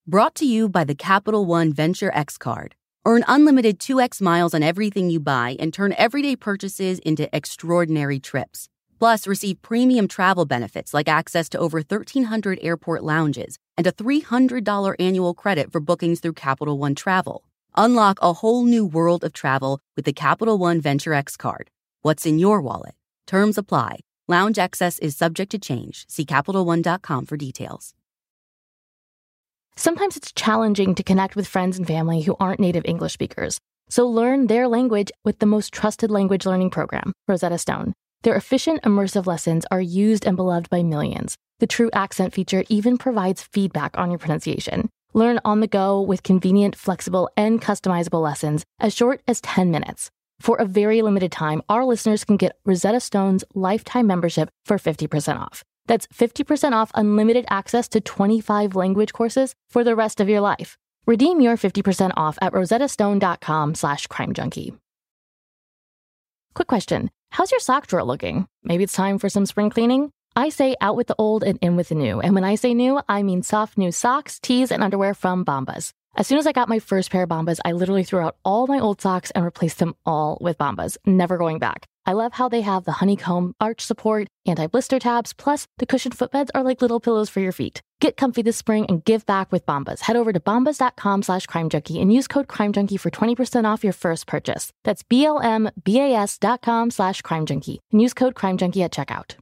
Brought to you by the Capital One Venture X card. Earn unlimited 2x miles on everything you buy and turn everyday purchases into extraordinary trips. Plus, receive premium travel benefits like access to over 1,300 airport lounges and a $300 annual credit for bookings through Capital One Travel. Unlock a whole new world of travel with the Capital One Venture X card. What's in your wallet? Terms apply. Lounge access is subject to change. See CapitalOne.com for details. Sometimes it's challenging to connect with friends and family who aren't native English speakers. So learn their language with the most trusted language learning program, Rosetta Stone. Their efficient, immersive lessons are used and beloved by millions. The True Accent feature even provides feedback on your pronunciation. Learn on the go with convenient, flexible, and customizable lessons as short as 10 minutes. For a very limited time, our listeners can get Rosetta Stone's lifetime membership for 50% off. That's 50% off unlimited access to 25 language courses for the rest of your life. Redeem your 50% off at rosettastone.com/crimejunkie. Quick question. How's your sock drawer looking? Maybe it's time for some spring cleaning? I say out with the old and in with the new. And when I say new, I mean soft new socks, tees, and underwear from Bombas. As soon as I got my first pair of Bombas, I literally threw out all my old socks and replaced them all with Bombas, never going back. I love how they have the honeycomb arch support, anti-blister tabs, plus the cushioned footbeds are like little pillows for your feet. Get comfy this spring and give back with Bombas. Head over to bombas.com/crimejunkie and use code CRIMEJUNKIE for 20% off your first purchase. That's BLMBAS.com/crimejunkie and use code CRIMEJUNKIE at checkout.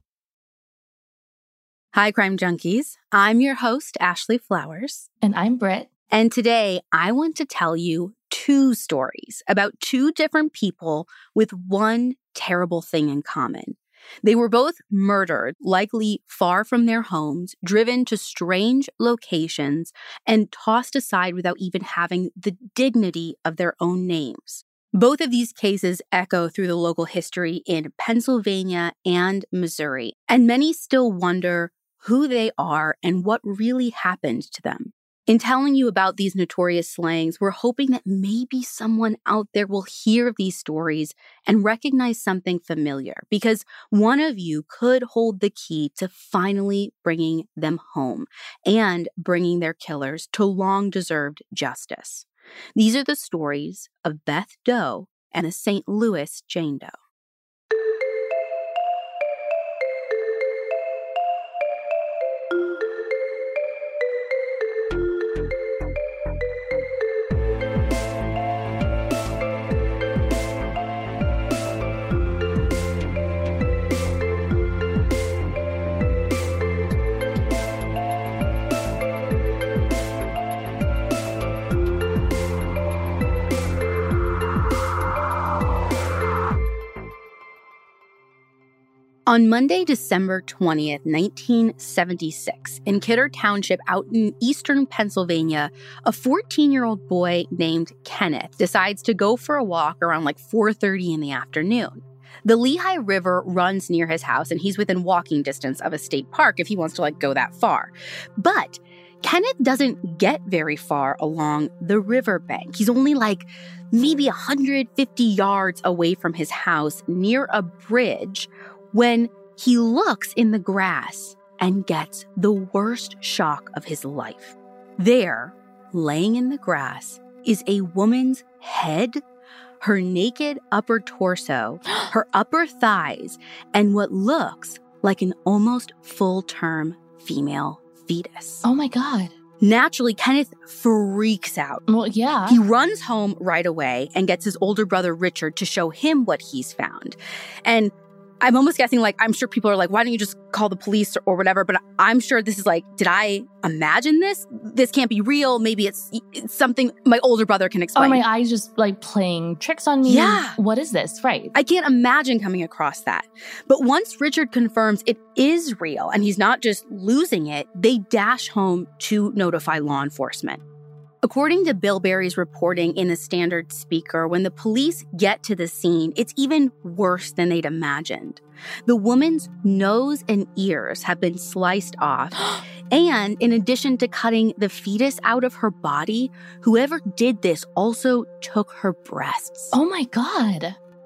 Hi, Crime Junkies. I'm your host, Ashley Flowers. And I'm Britt. And today I want to tell you two stories about two different people with one terrible thing in common. They were both murdered, likely far from their homes, driven to strange locations, and tossed aside without even having the dignity of their own names. Both of these cases echo through the local history in Pennsylvania and Missouri, and many still wonder who they are and what really happened to them. In telling you about these notorious slayings, we're hoping that maybe someone out there will hear these stories and recognize something familiar, because one of you could hold the key to finally bringing them home and bringing their killers to long-deserved justice. These are the stories of Beth Doe and the St. Louis Jane Doe. On Monday, December 20th, 1976, in Kidder Township out in eastern Pennsylvania, a 14-year-old boy named Kenneth decides to go for a walk around like 4:30 in the afternoon. The Lehigh River runs near his house, and he's within walking distance of a state park if he wants to go that far. But Kenneth doesn't get very far along the riverbank. He's only maybe 150 yards away from his house near a bridge when he looks in the grass and gets the worst shock of his life. There, laying in the grass, is a woman's head, her naked upper torso, her upper thighs, and what looks like an almost full-term female fetus. Oh my God. Naturally, Kenneth freaks out. Well, yeah. He runs home right away and gets his older brother Richard to show him what he's found. And I'm almost guessing, I'm sure people are why don't you just call the police or whatever? But I'm sure this is did I imagine this? This can't be real. Maybe it's something my older brother can explain. Oh, my eyes just playing tricks on me. Yeah. What is this? Right. I can't imagine coming across that. But once Richard confirms it is real and he's not just losing it, they dash home to notify law enforcement. According to Bill Berry's reporting in the Standard Speaker, when the police get to the scene, it's even worse than they'd imagined. The woman's nose and ears have been sliced off. And in addition to cutting the fetus out of her body, whoever did this also took her breasts. Oh my God.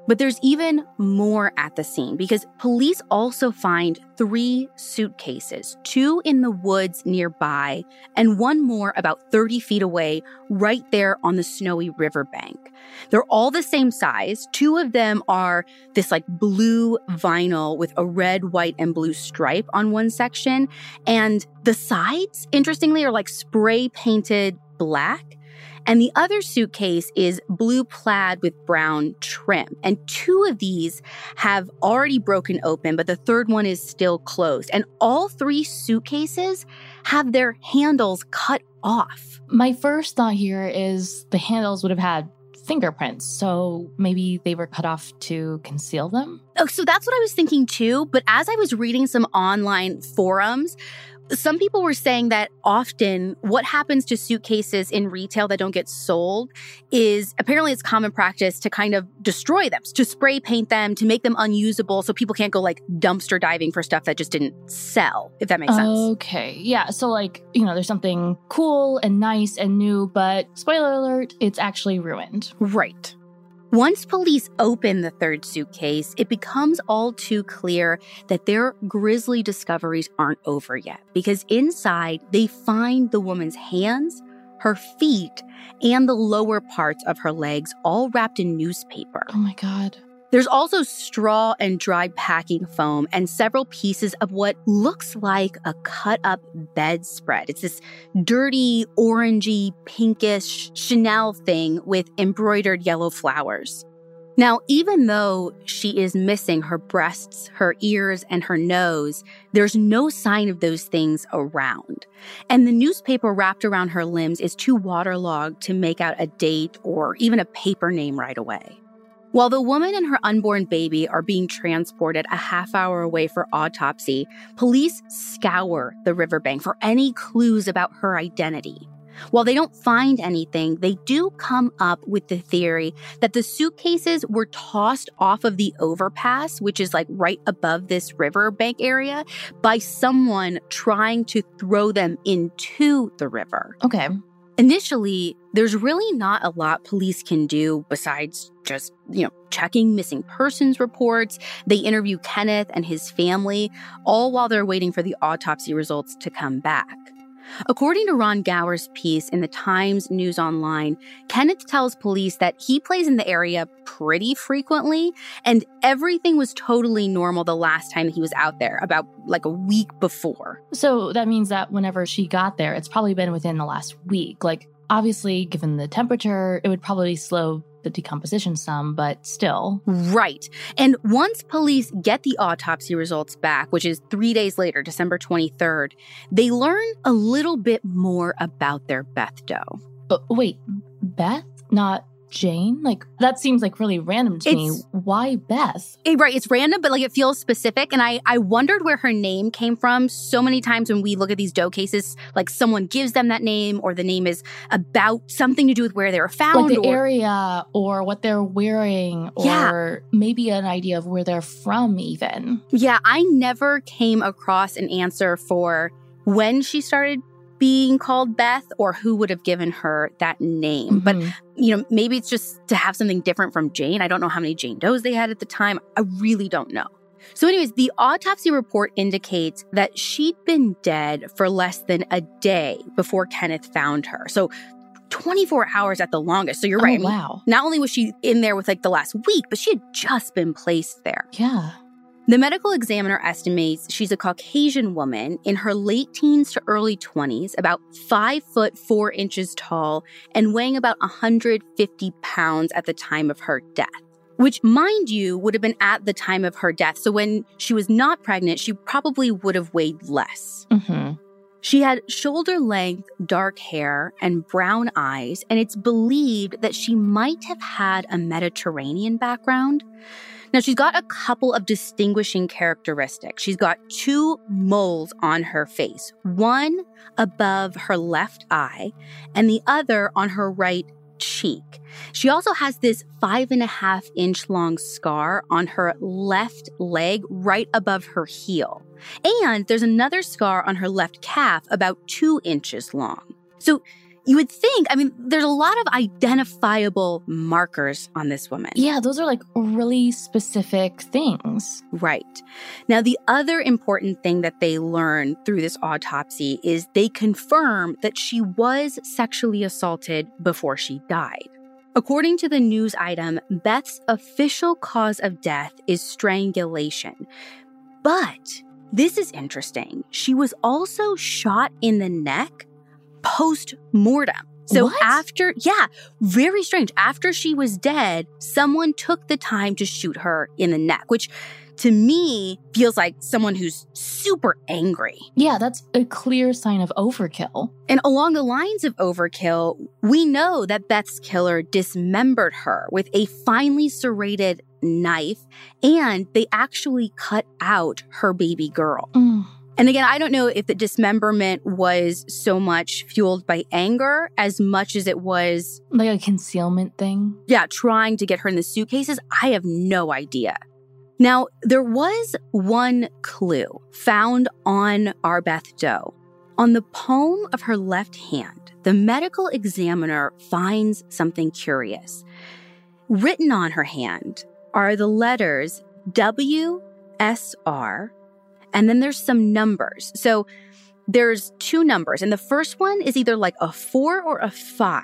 But there's even more at the scene because police also find 3 suitcases, 2 in the woods nearby and 1 more about 30 feet away right there on the snowy riverbank. They're all the same size. 2 of them are this like blue vinyl with a red, white, and blue stripe on one section. And the sides, interestingly, are like spray painted black. And the other suitcase is blue plaid with brown trim. And 2 of these have already broken open, but the third one is still closed. And all 3 suitcases have their handles cut off. My first thought here is the handles would have had fingerprints, so maybe they were cut off to conceal them? Oh, so that's what I was thinking too. But as I was reading some online forums, some people were saying that often what happens to suitcases in retail that don't get sold is apparently it's common practice to kind of destroy them, to spray paint them, to make them unusable so people can't go like dumpster diving for stuff that just didn't sell, if that makes sense. Okay. Yeah. So like, there's something cool and nice and new, but spoiler alert, it's actually ruined. Right. Once police open the third suitcase, it becomes all too clear that their grisly discoveries aren't over yet, because inside they find the woman's hands, her feet, and the lower parts of her legs all wrapped in newspaper. Oh my God. There's also straw and dried packing foam and several pieces of what looks like a cut-up bedspread. It's this dirty, orangey, pinkish Chanel thing with embroidered yellow flowers. Now, even though she is missing her breasts, her ears, and her nose, there's no sign of those things around. And the newspaper wrapped around her limbs is too waterlogged to make out a date or even a paper name right away. While the woman and her unborn baby are being transported a half hour away for autopsy, police scour the riverbank for any clues about her identity. While they don't find anything, they do come up with the theory that the suitcases were tossed off of the overpass, which is like right above this riverbank area, by someone trying to throw them into the river. Okay. Initially, there's really not a lot police can do besides just, checking missing persons reports. They interview Kenneth and his family, all while they're waiting for the autopsy results to come back. According to Ron Gower's piece in the Times News Online, Kenneth tells police that he plays in the area pretty frequently, and everything was totally normal the last time he was out there, about like a week before. So that means that whenever she got there, it's probably been within the last week. Like, obviously, given the temperature, it would probably slow the decomposition some, but still. Right. And once police get the autopsy results back, which is 3 days later, December 23rd, they learn a little bit more about their Beth Doe. Wait, Beth? Not Jane? Like, that seems like really random to me. Why Beth? Right, it's random, but like it feels specific. And I wondered where her name came from. So many times when we look at these Doe cases, like someone gives them that name or the name is about something to do with where they were found. Like the area or what they're wearing or maybe an idea of where they're from even. Yeah, I never came across an answer for when she started being called Beth or who would have given her that name. Mm-hmm. But, maybe it's just to have something different from Jane. I don't know how many Jane Does they had at the time. I really don't know. So anyways, the autopsy report indicates that she'd been dead for less than a day before Kenneth found her. So 24 hours at the longest. So you're right. Wow. Not only was she in there with like the last week, but she had just been placed there. Yeah. The medical examiner estimates she's a Caucasian woman in her late teens to early 20s, about 5 foot 4 inches tall, and weighing about 150 pounds at the time of her death. Which, mind you, would have been at the time of her death. So when she was not pregnant, she probably would have weighed less. Mm-hmm. She had shoulder-length dark hair and brown eyes, and it's believed that she might have had a Mediterranean background. Now, she's got a couple of distinguishing characteristics. She's got 2 moles on her face, one above her left eye and the other on her right cheek. She also has this 5.5-inch long scar on her left leg right above her heel. And there's another scar on her left calf about 2 inches long. So you would think, there's a lot of identifiable markers on this woman. Yeah, those are like really specific things. Right. Now, the other important thing that they learned through this autopsy is they confirm that she was sexually assaulted before she died. According to the news item, Beth's official cause of death is strangulation. But this is interesting. She was also shot in the neck post-mortem. So very strange. After she was dead, someone took the time to shoot her in the neck, which to me feels like someone who's super angry. Yeah, that's a clear sign of overkill. And along the lines of overkill, we know that Beth's killer dismembered her with a finely serrated knife, and they actually cut out her baby girl. And again, I don't know if the dismemberment was so much fueled by anger as much as it was like a concealment thing. Yeah, trying to get her in the suitcases. I have no idea. Now, there was one clue found on our Beth Doe. On the palm of her left hand, the medical examiner finds something curious. Written on her hand are the letters WSR, and then there's some numbers. So there's two numbers, and the first one is either like a 4 or a 5.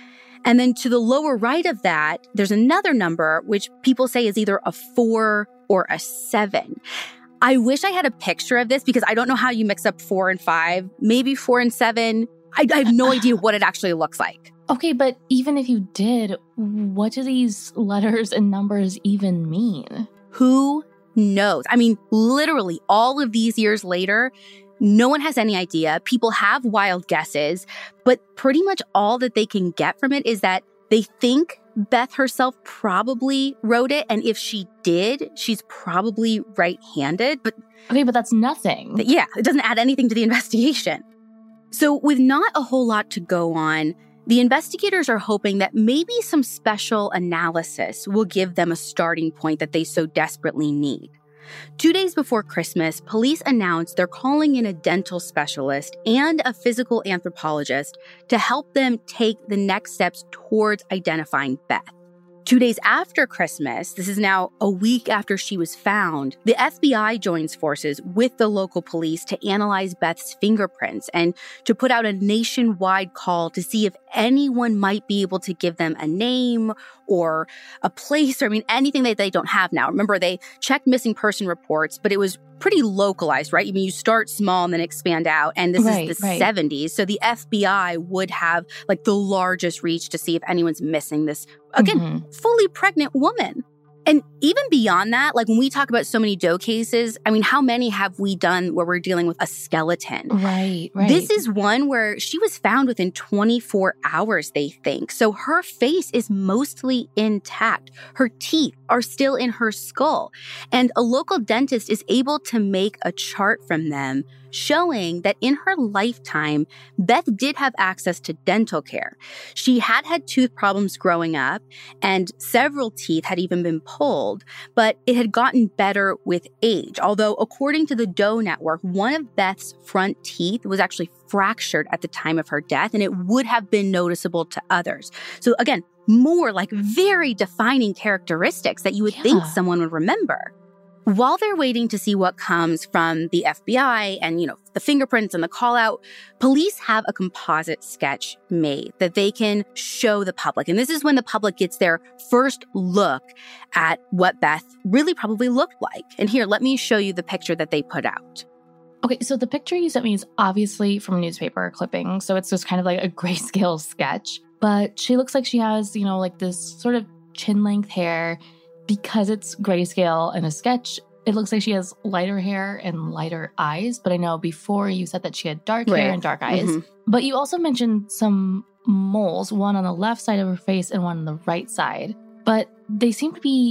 And then to the lower right of that, there's another number, which people say is either a 4 or a 7. I wish I had a picture of this because I don't know how you mix up 4 and 5, maybe 4 and 7. I have no idea what it actually looks like. Okay, but even if you did, what do these letters and numbers even mean? Who knows? Literally all of these years later, no one has any idea. People have wild guesses, but pretty much all that they can get from it is that they think Beth herself probably wrote it. And if she did, she's probably right-handed. But that's nothing. Yeah, it doesn't add anything to the investigation. So with not a whole lot to go on, the investigators are hoping that maybe some special analysis will give them a starting point that they so desperately need. 2 days before Christmas, police announced they're calling in a dental specialist and a physical anthropologist to help them take the next steps towards identifying Beth. 2 days after Christmas, this is now a week after she was found, the FBI joins forces with the local police to analyze Beth's fingerprints and to put out a nationwide call to see if anyone might be able to give them a name or a place or anything that they don't have now. Remember, they checked missing person reports, but it was pretty localized, right? You start small and then expand out. And this is the 70s. So the FBI would have the largest reach to see if anyone's missing this, again, fully pregnant woman. And even beyond that, when we talk about so many Doe cases, how many have we done where we're dealing with a skeleton? Right. This is one where she was found within 24 hours, they think. So her face is mostly intact. Her teeth are still in her skull. And a local dentist is able to make a chart from them showing that in her lifetime, Beth did have access to dental care. She had tooth problems growing up, and several teeth had even been pulled, but it had gotten better with age. Although, according to the Doe Network, one of Beth's front teeth was actually fractured at the time of her death, and it would have been noticeable to others. So again, more very defining characteristics that you would think someone would remember. While they're waiting to see what comes from the FBI and, the fingerprints and the call out, police have a composite sketch made that they can show the public. And this is when the public gets their first look at what Beth really probably looked like. And here, let me show you the picture that they put out. Okay, so the picture you sent me is obviously from newspaper clipping. So it's just kind of like a grayscale sketch. But she looks like she has, this sort of chin-length hair. Because it's grayscale and a sketch, it looks like she has lighter hair and lighter eyes. But I know before you said that she had dark hair and dark eyes. But you also mentioned some moles, one on the left side of her face and one on the right side. But they seem to be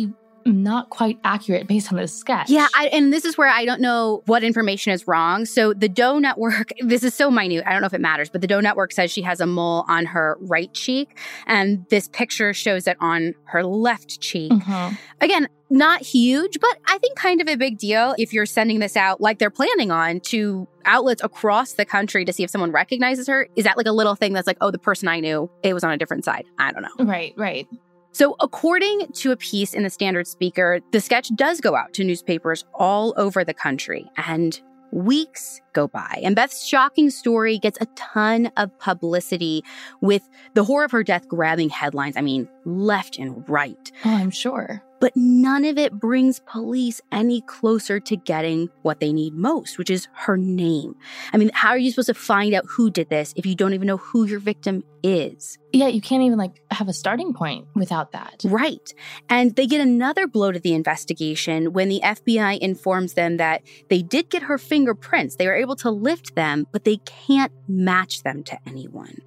not quite accurate based on this sketch. Yeah, and this is where I don't know what information is wrong. So the Doe Network, this is so minute, I don't know if it matters, but the Doe Network says she has a mole on her right cheek, and this picture shows it on her left cheek. Mm-hmm. Again, not huge, but I think kind of a big deal if you're sending this out like they're planning on to outlets across the country to see if someone recognizes her. Is that like a little thing that's like, oh, the person I knew, it was on a different side? I don't know. Right. So according to a piece in the Standard Speaker, the sketch does go out to newspapers all over the country, and weeks go by. And Beth's shocking story gets a ton of publicity, with the horror of her death grabbing headlines, left and right. Oh, I'm sure. But none of it brings police any closer to getting what they need most, which is her name. How are you supposed to find out who did this if you don't even know who your victim is? Yeah, you can't even have a starting point without that. Right. And they get another blow to the investigation when the FBI informs them that they did get her fingerprints. They were able to lift them, but they can't match them to anyone.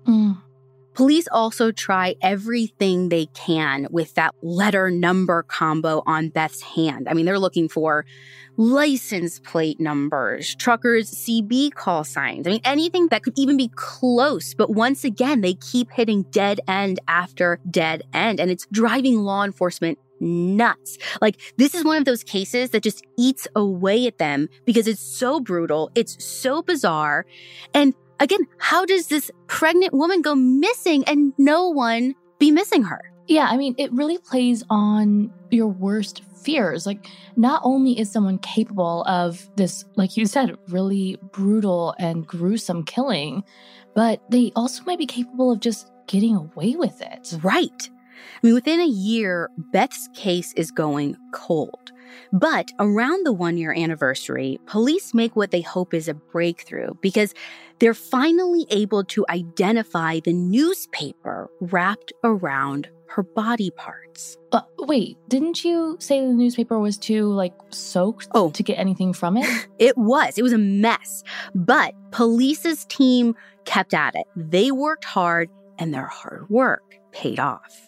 Police also try everything they can with that letter-number combo on Beth's hand. They're looking for license plate numbers, truckers' CB call signs. Anything that could even be close. But once again, they keep hitting dead end after dead end, and it's driving law enforcement nuts. This is one of those cases that just eats away at them because it's so brutal, it's so bizarre, and again, how does this pregnant woman go missing and no one be missing her? Yeah, it really plays on your worst fears. Not only is someone capable of this, like you said, really brutal and gruesome killing, but they also might be capable of just getting away with it. Right. Within a year, Beth's case is going cold. But around the 1-year anniversary, police make what they hope is a breakthrough because they're finally able to identify the newspaper wrapped around her body parts. Wait, didn't you say the newspaper was too, soaked to get anything from it? It was a mess. But police's team kept at it. They worked hard, and their hard work paid off.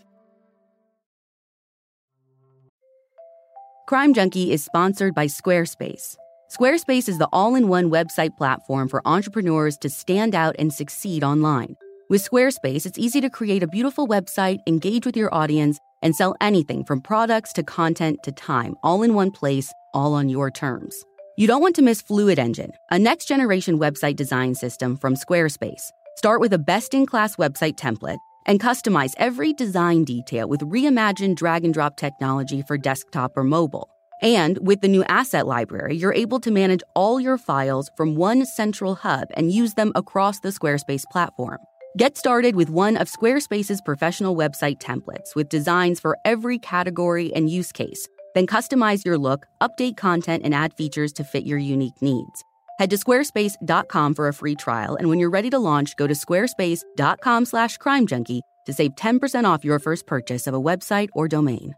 Crime Junkie is sponsored by Squarespace. Squarespace is the all-in-one website platform for entrepreneurs to stand out and succeed online. With Squarespace, it's easy to create a beautiful website, engage with your audience, and sell anything from products to content to time, all in one place, all on your terms. You don't want to miss Fluid Engine, a next-generation website design system from Squarespace. Start with a best-in-class website template and customize every design detail with reimagined drag-and-drop technology for desktop or mobile. And with the new Asset Library, you're able to manage all your files from one central hub and use them across the Squarespace platform. Get started with one of Squarespace's professional website templates with designs for every category and use case. Then customize your look, update content, and add features to fit your unique needs. Head to squarespace.com for a free trial, and when you're ready to launch, go to squarespace.com/crimejunkie to save 10% off your first purchase of a website or domain.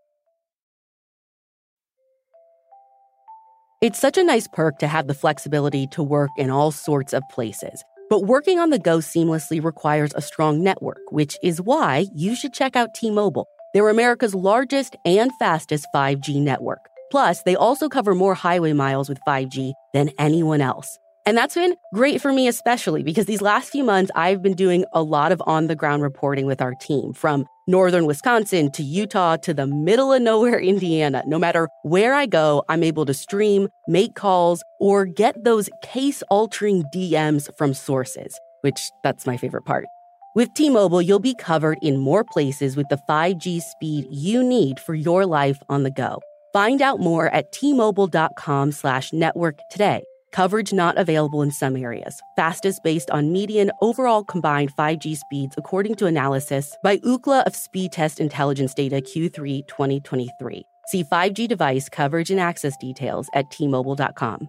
It's such a nice perk to have the flexibility to work in all sorts of places. But working on the go seamlessly requires a strong network, which is why you should check out T-Mobile. They're America's largest and fastest 5G network. Plus, they also cover more highway miles with 5G than anyone else. And that's been great for me especially because these last few months, I've been doing a lot of on-the-ground reporting with our team, from northern Wisconsin to Utah to the middle of nowhere, Indiana. No matter where I go, I'm able to stream, make calls, or get those case-altering DMs from sources, which that's my favorite part. With T-Mobile, you'll be covered in more places with the 5G speed you need for your life on the go. Find out more at T-Mobile.com/network today. Coverage not available in some areas. Fastest based on median overall combined 5G speeds, according to analysis by Ookla of Speed Test Intelligence Data Q3 2023. See 5G device coverage and access details at T-Mobile.com.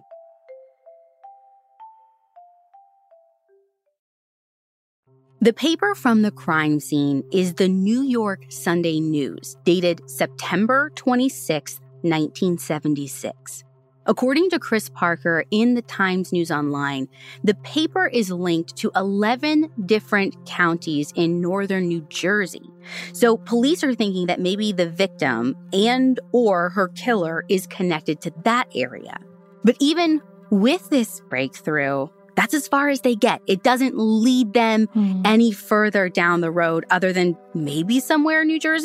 The paper from the crime scene is the New York Sunday News, dated September 26, 1976. According to Chris Parker in the Times News Online, the paper is linked to 11 different counties in northern New Jersey. So police are thinking that maybe the victim and or her killer is connected to that area. But even with this breakthrough, that's as far as they get. It doesn't lead them any further down the road other than maybe somewhere in New Jersey? ?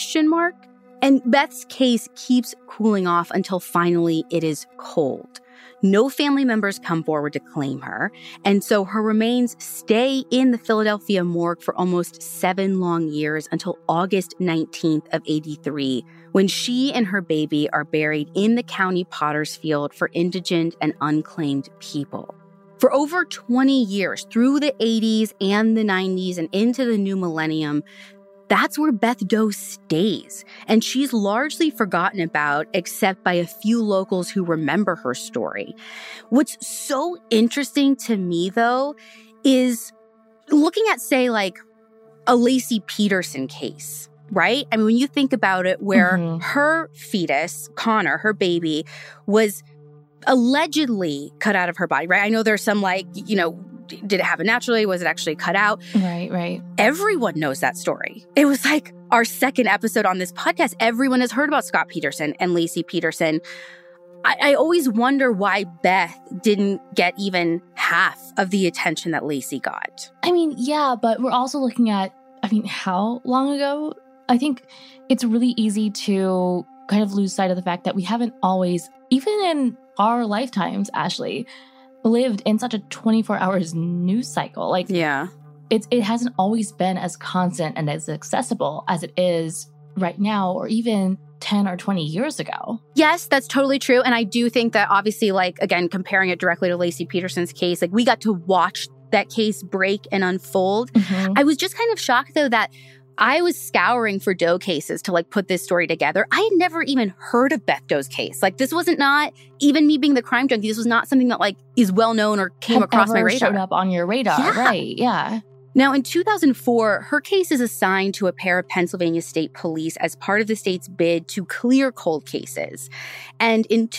And Beth's case keeps cooling off until finally it is cold. No family members come forward to claim her, and so her remains stay in the Philadelphia morgue for almost 7 long years until August 19th of 1983, when she and her baby are buried in the county potter's field for indigent and unclaimed people. For over 20 years, through the 80s and the 90s and into the new millennium, that's where Beth Doe stays, and she's largely forgotten about except by a few locals who remember her story. What's so interesting to me, though, is looking at, say, like a Laci Peterson case, right? I mean, when you think about it, where her fetus, Connor, her baby, was allegedly cut out of her body, right? I know there's some did it happen naturally? Was it actually cut out? Right. Everyone knows that story. It was like our second episode on this podcast. Everyone has heard about Scott Peterson and Laci Peterson. I always wonder why Beth didn't get even half of the attention that Laci got. I mean, yeah, but we're also looking at, how long ago? I think it's really easy to kind of lose sight of the fact that we haven't always, even in our lifetimes, Ashley, lived in such a 24 hours news cycle. It hasn't always been as constant and as accessible as it is right now, or even 10 or 20 years ago. Yes, that's totally true. And I do think that obviously, again, comparing it directly to Laci Peterson's case, we got to watch that case break and unfold. I was just kind of shocked, though, that I was scouring for Doe cases to put this story together. I had never even heard of Beth Doe's case. This wasn't not even me being the crime junkie. This was not something that is well known or came across my radar. Showed up on your radar, yeah. Right? Yeah. Now, in 2004, her case is assigned to a pair of Pennsylvania State Police as part of the state's bid to clear cold cases. And in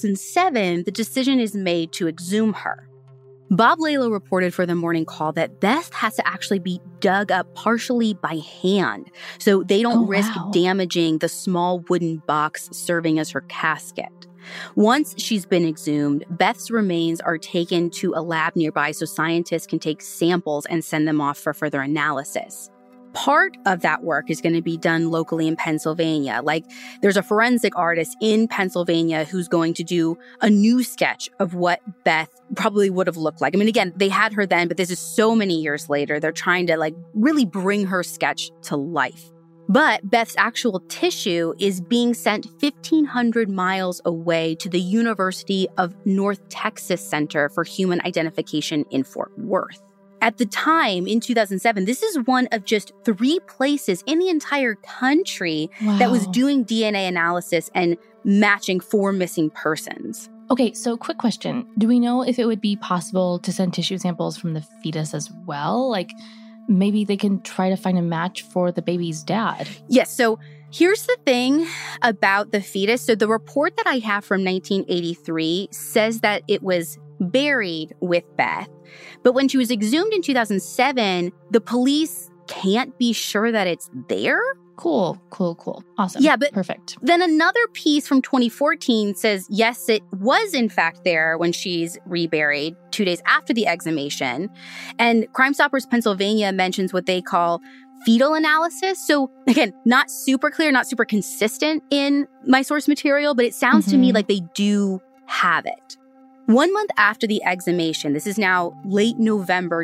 2007, the decision is made to exhume her. Bob Lalo reported for the Morning Call that Beth has to actually be dug up partially by hand, so they don't risk damaging the small wooden box serving as her casket. Once she's been exhumed, Beth's remains are taken to a lab nearby so scientists can take samples and send them off for further analysis. Part of that work is going to be done locally in Pennsylvania. There's a forensic artist in Pennsylvania who's going to do a new sketch of what Beth probably would have looked like. I mean, again, they had her then, but this is so many years later. They're trying to really bring her sketch to life. But Beth's actual tissue is being sent 1,500 miles away to the University of North Texas Center for Human Identification in Fort Worth. At the time, in 2007, this is one of just 3 places in the entire country that was doing DNA analysis and matching 4 missing persons. Okay, so quick question. Do we know if it would be possible to send tissue samples from the fetus as well? Maybe they can try to find a match for the baby's dad. Yes, so here's the thing about the fetus. So the report that I have from 1983 says that it was buried with Beth. But when she was exhumed in 2007, the police can't be sure that it's there. Cool. Awesome. Yeah, but perfect. Then another piece from 2014 says, yes, it was in fact there when she's reburied 2 days after the exhumation. And Crime Stoppers Pennsylvania mentions what they call fetal analysis. So again, not super clear, not super consistent in my source material, but it sounds to me like they do have it. 1 month after the exhumation, this is now late November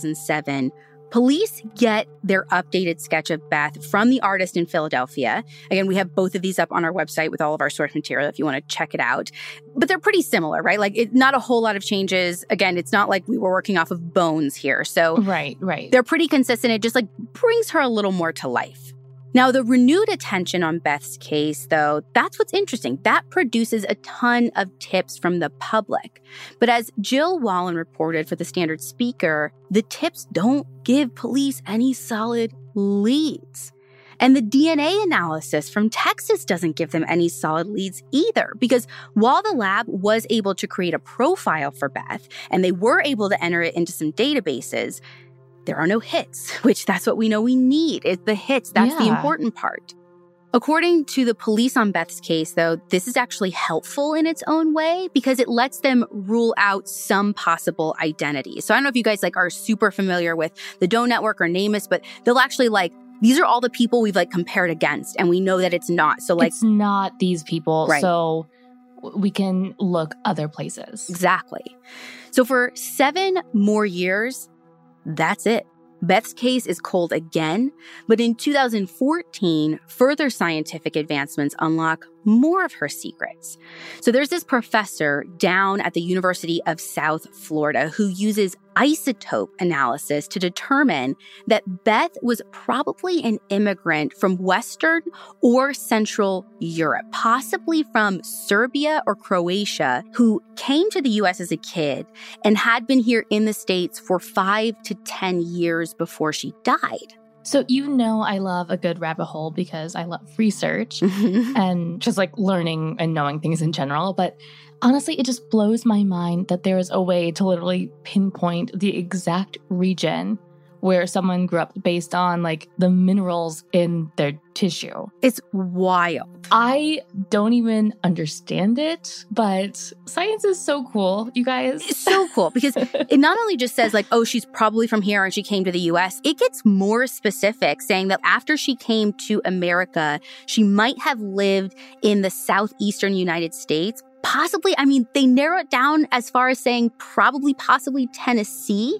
2007, police get their updated sketch of Beth from the artist in Philadelphia. Again, we have both of these up on our website with all of our source material if you want to check it out. But they're pretty similar, right? Not a whole lot of changes. Again, it's not like we were working off of bones here. So right. They're pretty consistent. It just brings her a little more to life. Now, the renewed attention on Beth's case, though, that's what's interesting. That produces a ton of tips from the public. But as Jill Wallen reported for the Standard Speaker, the tips don't give police any solid leads. And the DNA analysis from Texas doesn't give them any solid leads either, because while the lab was able to create a profile for Beth and they were able to enter it into some databases, there are no hits, which that's what we know we need. It's the hits. That's the important part. According to the police on Beth's case, though, this is actually helpful in its own way because it lets them rule out some possible identities. So I don't know if you guys are super familiar with the Doe Network or NamUs, but they'll actually these are all the people we've compared against, and we know that it's not. So it's not these people. Right. So we can look other places. Exactly. So for 7 more years, that's it. Beth's case is cold again, but in 2014, further scientific advancements unlock more of her secrets. So there's this professor down at the University of South Florida who uses isotope analysis to determine that Beth was probably an immigrant from Western or Central Europe, possibly from Serbia or Croatia, who came to the U.S. as a kid and had been here in the States for 5 to 10 years before she died. So I love a good rabbit hole because I love research and just learning and knowing things in general. But honestly, it just blows my mind that there is a way to literally pinpoint the exact region where someone grew up based on the minerals in their tissue. It's wild. I don't even understand it, but science is so cool, you guys. It's so cool because it not only just says oh, she's probably from here and she came to the US. It gets more specific, saying that after she came to America, she might have lived in the southeastern United States. Possibly, they narrow it down as far as saying possibly Tennessee.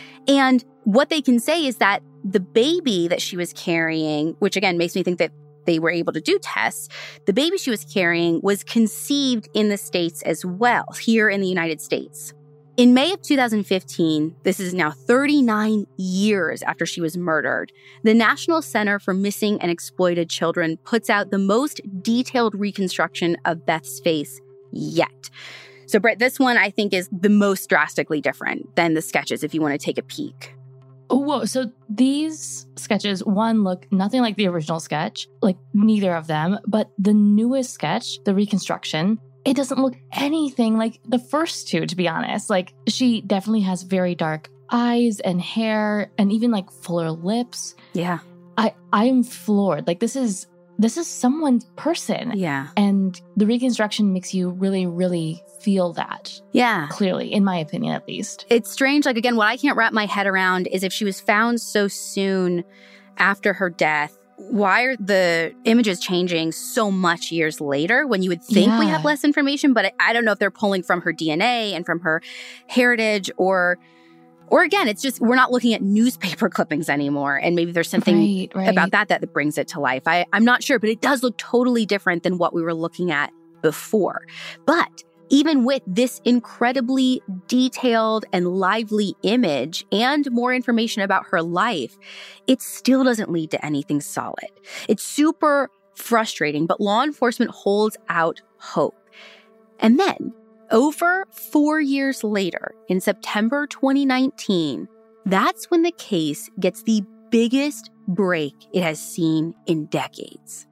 And what they can say is that the baby that she was carrying, which again makes me think that they were able to do tests, the baby she was carrying was conceived in the States as well, here in the United States. In May of 2015, this is now 39 years after she was murdered, the National Center for Missing and Exploited Children puts out the most detailed reconstruction of Beth's face yet. So, Britt, this one I think is the most drastically different than the sketches if you want to take a peek. Whoa, so these sketches, one, look nothing like the original sketch, neither of them, but the newest sketch, the reconstruction, it doesn't look anything like the first two, to be honest. She definitely has very dark eyes and hair and even fuller lips. Yeah. I'm floored. This is someone's person. Yeah. And the reconstruction makes you really, really feel that. Yeah. Clearly, in my opinion, at least. It's strange. Again, what I can't wrap my head around is if she was found so soon after her death, why are the images changing so much years later when you would think we have less information? But I don't know if they're pulling from her DNA and from her heritage or again, it's just we're not looking at newspaper clippings anymore. And maybe there's something about that brings it to life. I'm not sure, but it does look totally different than what we were looking at before. But even with this incredibly detailed and lively image and more information about her life, it still doesn't lead to anything solid. It's super frustrating, but law enforcement holds out hope. And then, over 4 years later, in September 2019, that's when the case gets the biggest break it has seen in decades.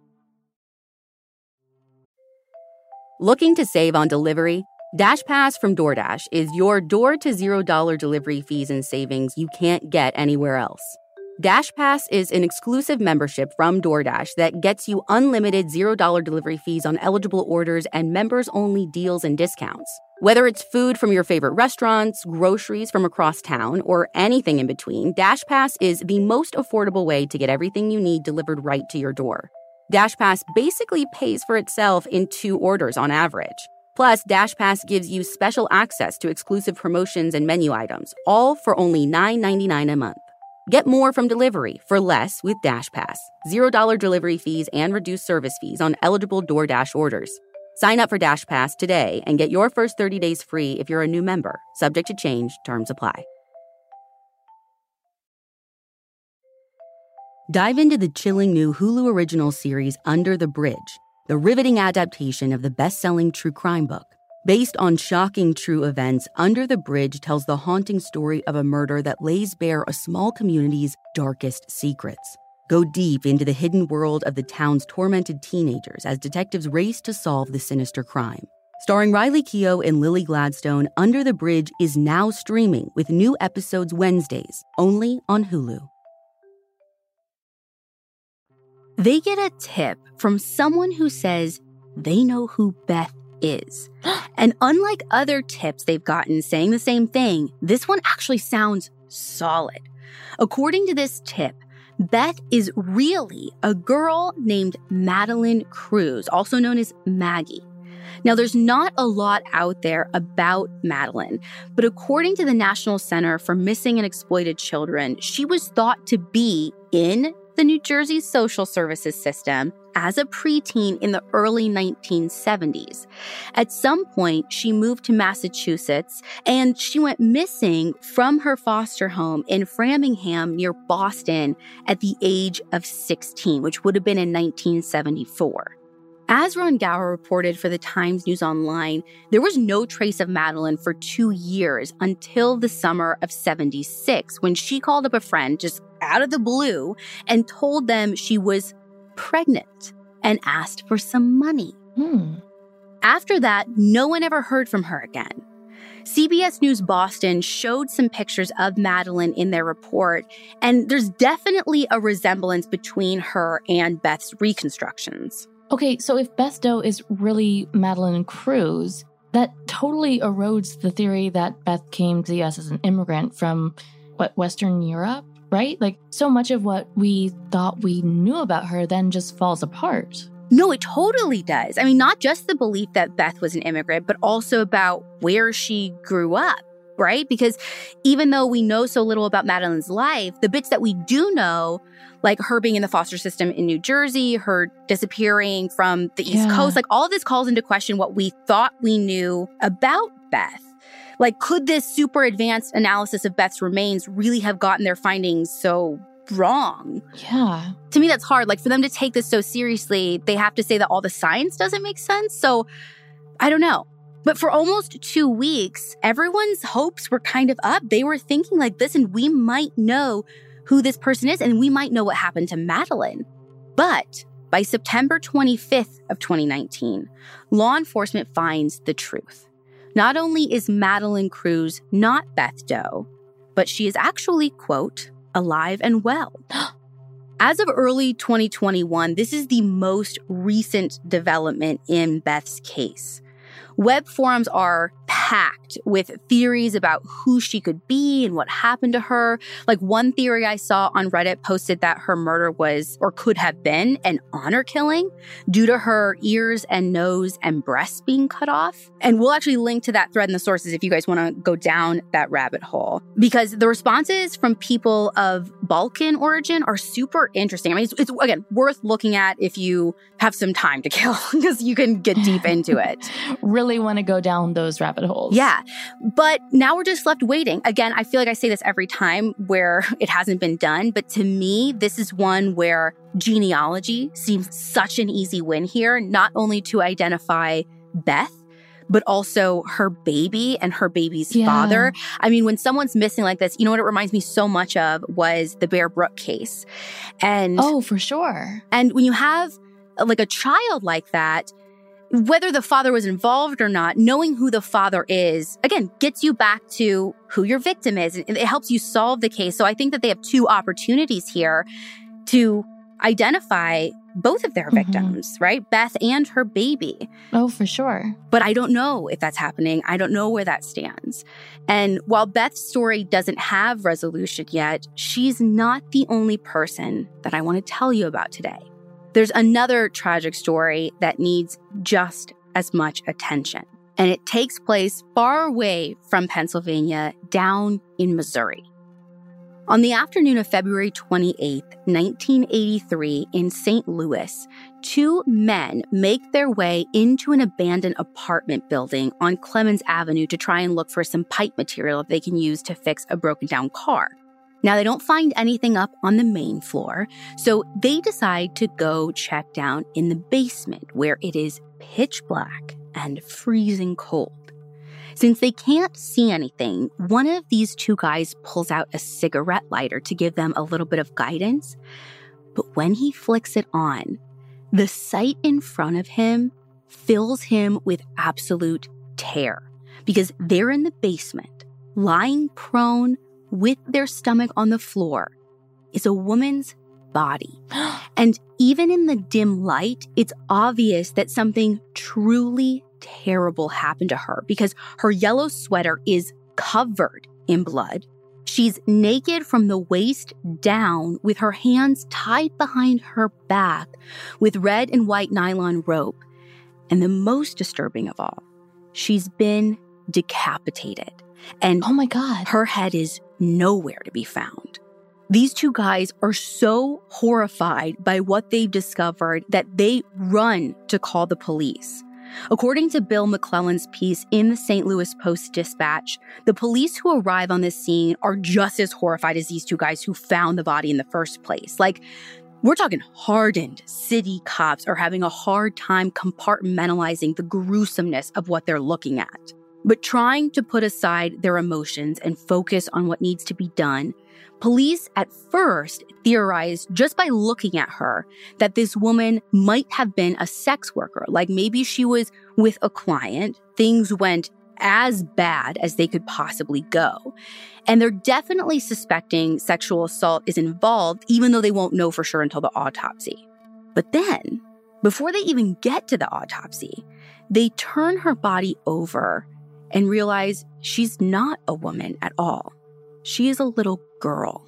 Looking to save on delivery? DashPass from DoorDash is your door to $0 delivery fees and savings you can't get anywhere else. DashPass is an exclusive membership from DoorDash that gets you unlimited $0 delivery fees on eligible orders and members-only deals and discounts. Whether it's food from your favorite restaurants, groceries from across town, or anything in between, DashPass is the most affordable way to get everything you need delivered right to your door. DashPass basically pays for itself in 2 orders on average. Plus, DashPass gives you special access to exclusive promotions and menu items, all for only $9.99 a month. Get more from delivery for less with DashPass. $0 delivery fees and reduced service fees on eligible DoorDash orders. Sign up for DashPass today and get your first 30 days free if you're a new member. Subject to change. Terms apply. Dive into the chilling new Hulu original series Under the Bridge, the riveting adaptation of the best-selling true crime book. Based on shocking true events, Under the Bridge tells the haunting story of a murder that lays bare a small community's darkest secrets. go deep into the hidden world of the town's tormented teenagers as detectives race to solve the sinister crime. Starring Riley Keough and Lily Gladstone, Under the Bridge is now streaming with new episodes Wednesdays, only on Hulu. They get a tip from someone who says they know who Beth is. And unlike other tips they've gotten saying the same thing, this one actually sounds solid. According to this tip, Beth is really a girl named Madeline Cruz, also known as Maggie. Now, there's not a lot out there about Madeline, but according to the National Center for Missing and Exploited Children, she was thought to be in the New Jersey social services system as a preteen in the early 1970s. At some point, she moved to Massachusetts, and she went missing from her foster home in Framingham near Boston at the age of 16, which would have been in 1974. As Ron Gower reported for the Times News Online, there was no trace of Madeline for 2 years until the summer of 76, when she called up a friend just out of the blue and told them she was pregnant and asked for some money. After that, no one ever heard from her again. CBS News Boston showed some pictures of Madeline in their report, and there's definitely a resemblance between her and Beth's reconstructions. Okay, so if Beth Doe is really Madeline Cruz, that totally erodes the theory that Beth came to the U.S. as an immigrant from, Western Europe, right? Like, so much of what we thought we knew about her then just falls apart. No, it totally does. I mean, not just the belief that Beth was an immigrant, but also about where she grew up, right? Because even though we know so little about Madeline's life, the bits that we do know, like her being in the foster system in New Jersey, her disappearing from the East Coast, like all of this calls into question what we thought we knew about Beth. Like, could this super advanced analysis of Beth's remains really have gotten their findings so wrong? Yeah. To me, that's hard. Like, for them to take this so seriously, they have to say that all the science doesn't make sense. So I don't know. But for almost 2 weeks, everyone's hopes were kind of up. They were thinking like, listen, we might know who this person is, and we might know what happened to Madeline. But by September 25th of 2019, law enforcement finds the truth. Not only is Madeline Cruz not Beth Doe, but she is actually, quote, alive and well. As of early 2021, this is the most recent development in Beth's case. Web forums are packed with theories about who she could be and what happened to her. Like, one theory I saw on Reddit posted that her murder was, or could have been, an honor killing due to her ears and nose and breasts being cut off. And we'll actually link to that thread in the sources if you guys want to go down that rabbit hole. Because the responses from people of Balkan origin are super interesting. I mean, it's again, worth looking at if you have some time to kill, because you can get deep into it. Really want to go down those rabbit holes. Yeah. But now we're just left waiting. Again, I feel like I say this every time where it hasn't been done. But to me, this is one where genealogy seems such an easy win here, not only to identify Beth, but also her baby and her baby's father. I mean, when someone's missing like this, you know what it reminds me so much of was the Bear Brook case. And oh, for sure. And when you have like a child like that, whether the father was involved or not, knowing who the father is, again, gets you back to who your victim is. It helps you solve the case. So I think that they have two opportunities here to identify both of their victims, right? Beth and her baby. Oh, for sure. But I don't know if that's happening. I don't know where that stands. And while Beth's story doesn't have resolution yet, she's not the only person that I want to tell you about today. There's another tragic story that needs just as much attention, and it takes place far away from Pennsylvania, down in Missouri. On the afternoon of February 28th, 1983, in St. Louis, two men make their way into an abandoned apartment building on Clemens Avenue to try and look for some pipe material that they can use to fix a broken-down car. Now, they don't find anything up on the main floor, so they decide to go check down in the basement, where it is pitch black and freezing cold. Since they can't see anything, one of these two guys pulls out a cigarette lighter to give them a little bit of guidance. But when he flicks it on, the sight in front of him fills him with absolute terror because they're in the basement, lying prone with their stomach on the floor, is a woman's body. And even in the dim light, it's obvious that something truly terrible happened to her because her yellow sweater is covered in blood. She's naked from the waist down with her hands tied behind her back with red and white nylon rope. And the most disturbing of all, she's been decapitated. And oh my God, her head is nowhere to be found. These two guys are so horrified by what they've discovered that they run to call the police. According to Bill McClellan's piece in the St. Louis Post-Dispatch, the police who arrive on the scene are just as horrified as these two guys who found the body in the first place. Like, we're talking hardened city cops are having a hard time compartmentalizing the gruesomeness of what they're looking at. But trying to put aside their emotions and focus on what needs to be done, police at first theorized just by looking at her that this woman might have been a sex worker. Like maybe she was with a client, things went as bad as they could possibly go. And they're definitely suspecting sexual assault is involved, even though they won't know for sure until the autopsy. But then, before they even get to the autopsy, they turn her body over and realize she's not a woman at all. She is a little girl.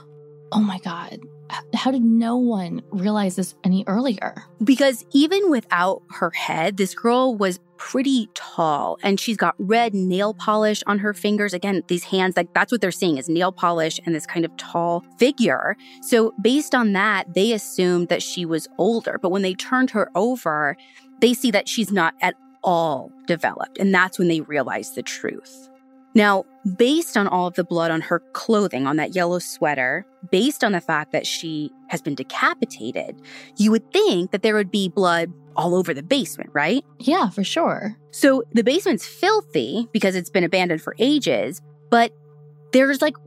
Oh my God. How did no one realize this any earlier? Because even without her head, this girl was pretty tall and she's got red nail polish on her fingers. Again, these hands, like that's what they're seeing is nail polish and this kind of tall figure. So based on that, they assumed that she was older. But when they turned her over, they see that she's not at all developed. And that's when they realize the truth. Now, based on all of the blood on her clothing, on that yellow sweater, based on the fact that she has been decapitated, you would think that there would be blood all over the basement, right? Yeah, for sure. So the basement's filthy because it's been abandoned for ages, but there's like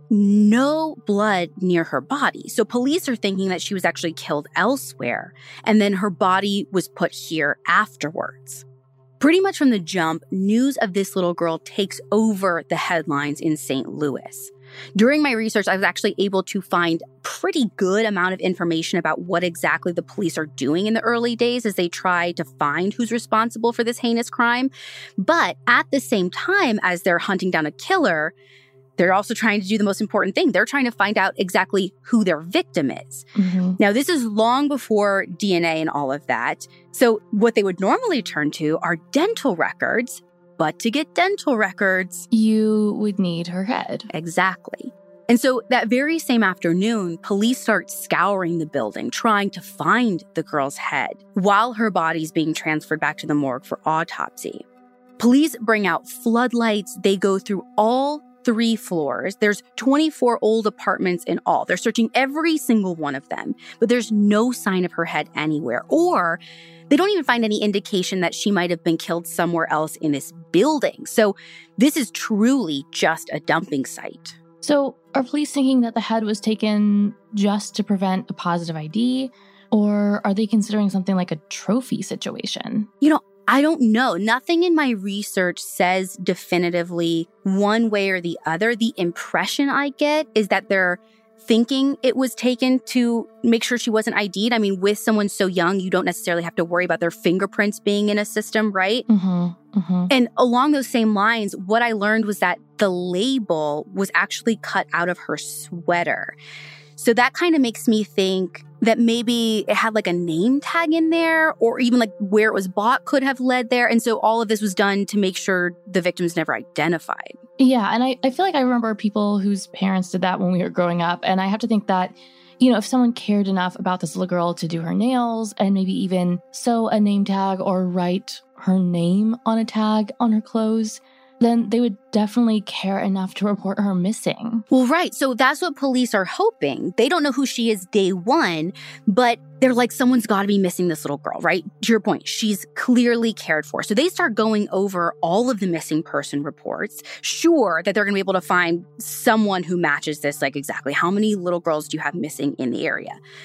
no blood near her body. So police are thinking that she was actually killed elsewhere, and then her body was put here afterwards. Pretty much from the jump, news of this little girl takes over the headlines in St. Louis. During my research, I was actually able to find a pretty good amount of information about what exactly the police are doing in the early days as they try to find who's responsible for this heinous crime. But at the same time, as they're hunting down a killer, they're also trying to do the most important thing. They're trying to find out exactly who their victim is. Mm-hmm. Now, this is long before DNA and all of that. So what they would normally turn to are dental records. But to get dental records, you would need her head. Exactly. And so that very same afternoon, police start scouring the building, trying to find the girl's head while her body's being transferred back to the morgue for autopsy. Police bring out floodlights. They go through all 3 floors. There's 24 old apartments in all. They're searching every single one of them, but there's no sign of her head anywhere. Or they don't even find any indication that she might have been killed somewhere else in this building. So this is truly just a dumping site. So are police thinking that the head was taken just to prevent a positive ID? Or are they considering something like a trophy situation? I don't know. Nothing in my research says definitively one way or the other. The impression I get is that they're thinking it was taken to make sure she wasn't ID'd. I mean, with someone so young, you don't necessarily have to worry about their fingerprints being in a system, right? Mm-hmm, mm-hmm. And along those same lines, what I learned was that the label was actually cut out of her sweater. So that kind of makes me think that maybe it had like a name tag in there, or even like where it was bought could have led there. And so all of this was done to make sure the victim's never identified. Yeah, and I feel like I remember people whose parents did that when we were growing up. And I have to think that, if someone cared enough about this little girl to do her nails and maybe even sew a name tag or write her name on a tag on her clothes, then they would definitely care enough to report her missing. Well, right. So that's what police are hoping. They don't know who she is day one, but they're like, someone's got to be missing this little girl, right? To your point, she's clearly cared for. So they start going over all of the missing person reports, sure that they're going to be able to find someone who matches this, like exactly how many little girls do you have missing in the area.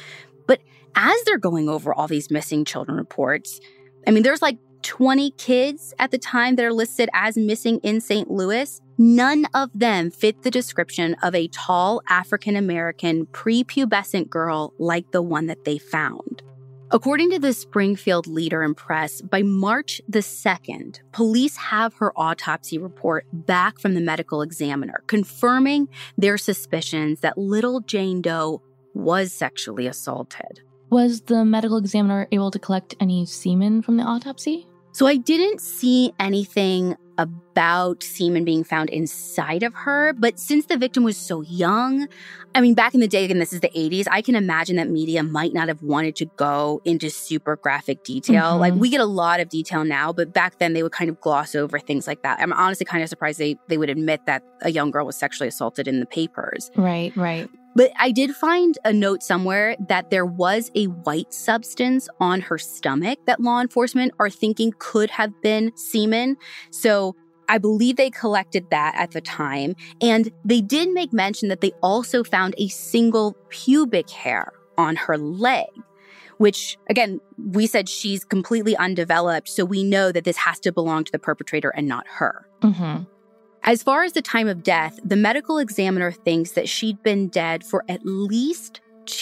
But as they're going over all these missing children reports, I mean, there's like 20 kids at the time that are listed as missing in St. Louis. None of them fit the description of a tall African-American prepubescent girl like the one that they found. According to the Springfield Leader and Press, by March the 2nd, police have her autopsy report back from the medical examiner, confirming their suspicions that little Jane Doe was sexually assaulted. Was the medical examiner able to collect any semen from the autopsy? So I didn't see anything about semen being found inside of her, but since the victim was so young, I mean, back in the day, again, this is the 80s, I can imagine that media might not have wanted to go into super graphic detail. Like, we get a lot of detail now, but back then they would kind of gloss over things like that. I'm honestly kind of surprised they would admit that a young girl was sexually assaulted in the papers. Right, right. But I did find a note somewhere that there was a white substance on her stomach that law enforcement are thinking could have been semen. So I believe they collected that at the time. And they did make mention that they also found a single pubic hair on her leg, which, again, we said she's completely undeveloped. So we know that this has to belong to the perpetrator and not her. Mm-hmm. As far as the time of death, the medical examiner thinks that she'd been dead for at least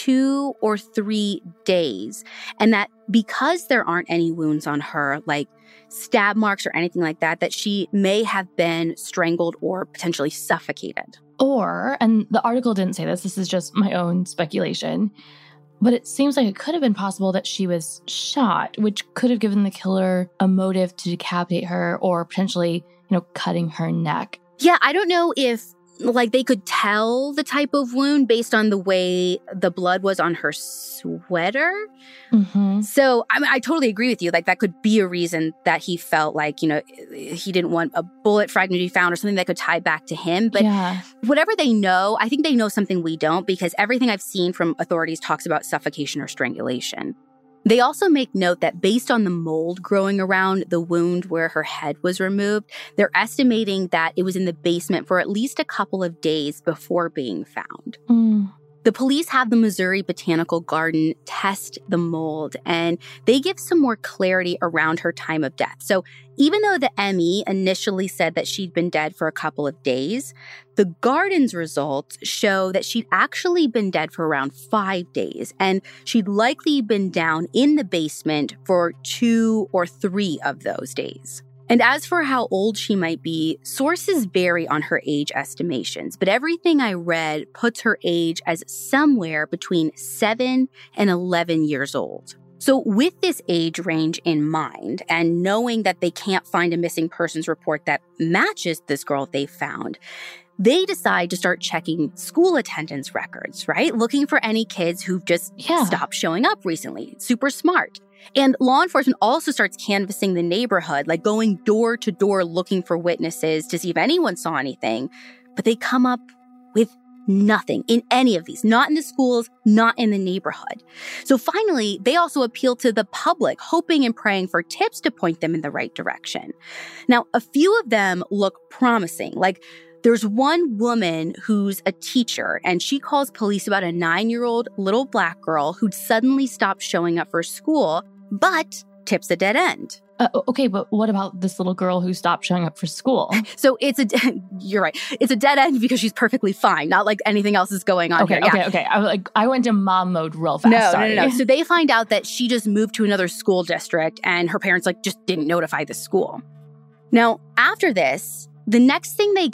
2 or 3 days, and that because there aren't any wounds on her, like stab marks or anything like that, that she may have been strangled or potentially suffocated. Or, and the article didn't say this is just my own speculation, but it seems like it could have been possible that she was shot, which could have given the killer a motive to decapitate her or potentially cutting her neck. Yeah, I don't know if, they could tell the type of wound based on the way the blood was on her sweater. Mm-hmm. So, I mean, I totally agree with you. That could be a reason that he felt like, he didn't want a bullet fragment to be found or something that could tie back to him. But whatever they know, I think they know something we don't, because everything I've seen from authorities talks about suffocation or strangulation. They also make note that based on the mold growing around the wound where her head was removed, they're estimating that it was in the basement for at least a couple of days before being found. The police have the Missouri Botanical Garden test the mold, and they give some more clarity around her time of death. So even though the ME initially said that she'd been dead for a couple of days, the garden's results show that she'd actually been dead for around 5 days, and she'd likely been down in the basement for 2 or 3 of those days. And as for how old she might be, sources vary on her age estimations, but everything I read puts her age as somewhere between 7 and 11 years old. So with this age range in mind, and knowing that they can't find a missing persons report that matches this girl they found, they decide to start checking school attendance records, right? Looking for any kids who've just stopped showing up recently. Super smart. And law enforcement also starts canvassing the neighborhood, going door to door looking for witnesses to see if anyone saw anything. But they come up with nothing in any of these, not in the schools, not in the neighborhood. So finally, they also appeal to the public, hoping and praying for tips to point them in the right direction. Now, a few of them look promising. There's one woman who's a teacher, and she calls police about a 9-year-old little black girl who'd suddenly stopped showing up for school, but tips a dead end. Okay, but what about this little girl who stopped showing up for school? So you're right. It's a dead end because she's perfectly fine. Not like anything else is going on here. Okay. I went to mom mode real fast. No. So they find out that she just moved to another school district and her parents just didn't notify the school. Now, after this, the next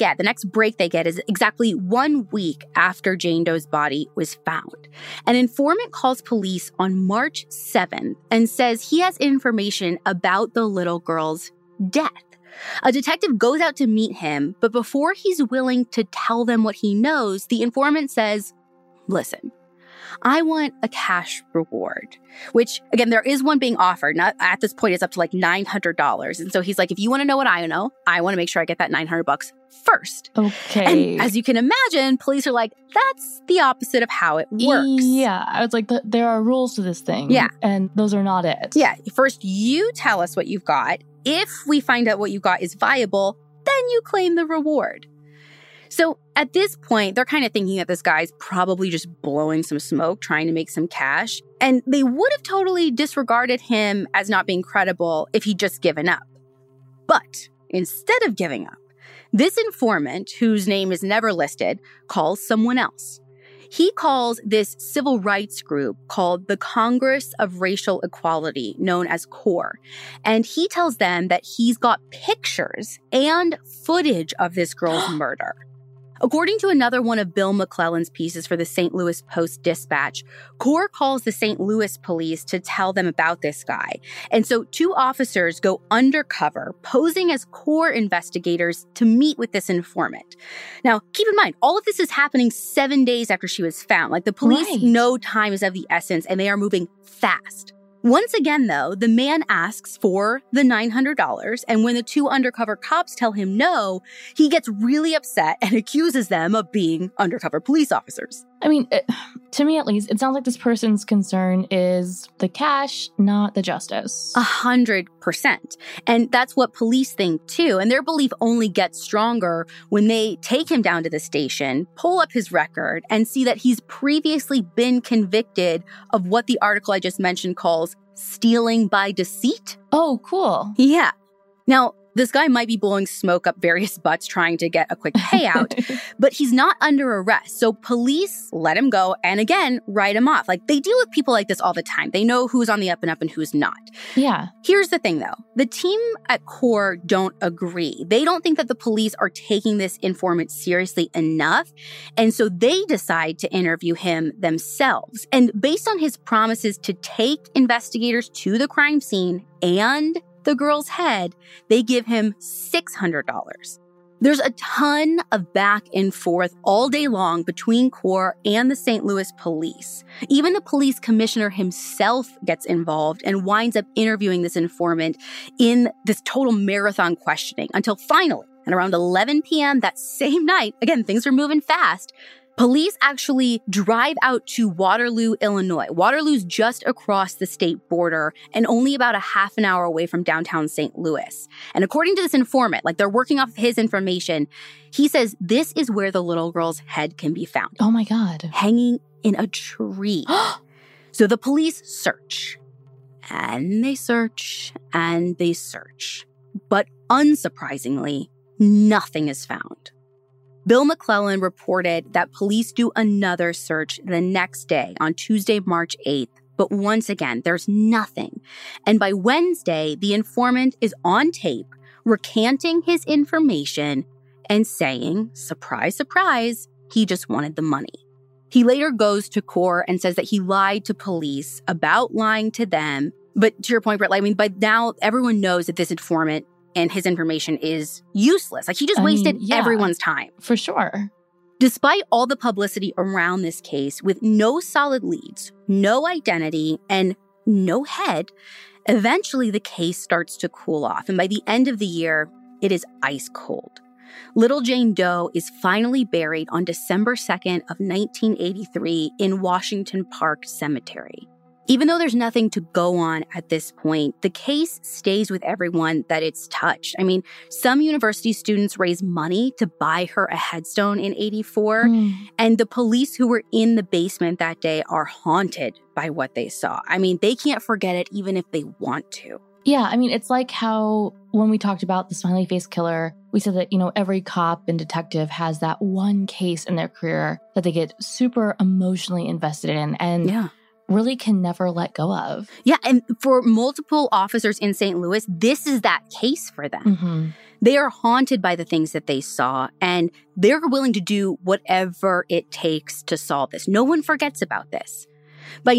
break they get is exactly 1 week after Jane Doe's body was found. An informant calls police on March 7th and says he has information about the little girl's death. A detective goes out to meet him, but before he's willing to tell them what he knows, the informant says, "Listen, I want a cash reward," which, again, there is one being offered. Not at this point, it's up to $900. And so he's like, if you want to know what I know, I want to make sure I get that $900 first. Okay. And as you can imagine, police are like, that's the opposite of how it works. Yeah. I was like, there are rules to this thing. Yeah. And those are not it. Yeah. First, you tell us what you've got. If we find out what you got is viable, then you claim the reward. So At this point, they're kind of thinking that this guy's probably just blowing some smoke, trying to make some cash. And they would have totally disregarded him as not being credible if he'd just given up. But instead of giving up, this informant, whose name is never listed, calls someone else. He calls this civil rights group called the Congress of Racial Equality, known as CORE. And he tells them that he's got pictures and footage of this girl's murder. According to another one of Bill McClellan's pieces for the St. Louis Post-Dispatch, CORE calls the St. Louis police to tell them about this guy. And so 2 officers go undercover, posing as CORE investigators to meet with this informant. Now, keep in mind, all of this is happening 7 days after she was found. Like, the police know time is of the essence, and they are moving fast. Once again, though, the man asks for the $900, and when the 2 undercover cops tell him no, he gets really upset and accuses them of being undercover police officers. I mean, to me at least, it sounds like this person's concern is the cash, not the justice. 100%. And that's what police think too. And their belief only gets stronger when they take him down to the station, pull up his record, and see that he's previously been convicted of what the article I just mentioned calls stealing by deceit. Oh, cool. Yeah. Now, this guy might be blowing smoke up various butts trying to get a quick payout, but he's not under arrest. So police let him go and, again, write him off. Like, they deal with people like this all the time. They know who's on the up and up and who's not. Yeah. Here's the thing, though. The team at CORE don't agree. They don't think that the police are taking this informant seriously enough. And so they decide to interview him themselves. And based on his promises to take investigators to the crime scene and the girl's head, they give him $600. There's a ton of back and forth all day long between CORE and the St. Louis police. Even the police commissioner himself gets involved and winds up interviewing this informant in this total marathon questioning until finally, at around 11 p.m. that same night, again, things are moving fast, police actually drive out to Waterloo, Illinois. Waterloo's just across the state border and only about a half an hour away from downtown St. Louis. And according to this informant, like, they're working off his information, he says this is where the little girl's head can be found. Oh my God. Hanging in a tree. So the police search. And they search. And they search. But unsurprisingly, nothing is found. Bill McClellan reported that police do another search the next day on Tuesday, March 8th. But once again, there's nothing. And by Wednesday, the informant is on tape, recanting his information and saying, surprise, surprise, he just wanted the money. He later goes to CORE and says that he lied to police about lying to them. But to your point, Brett, I mean, by now, everyone knows that this informant and his information is useless. Like, he just wasted everyone's time. For sure. Despite all the publicity around this case, with no solid leads, no identity, and no head, eventually the case starts to cool off. And by the end of the year, it is ice cold. Little Jane Doe is finally buried on December 2nd of 1983 in Washington Park Cemetery. Even though there's nothing to go on at this point, the case stays with everyone that it's touched. I mean, some university students raise money to buy her a headstone in 84, and the police who were in the basement that day are haunted by what they saw. I mean, they can't forget it even if they want to. Yeah, I mean, it's like how when we talked about the smiley face killer, we said that, you know, every cop and detective has that one case in their career that they get super emotionally invested in. And really can never let go of. Yeah, and for multiple officers in St. Louis, this is that case for them. They are haunted by the things that they saw, and they're willing to do whatever it takes to solve this. No one forgets about this. By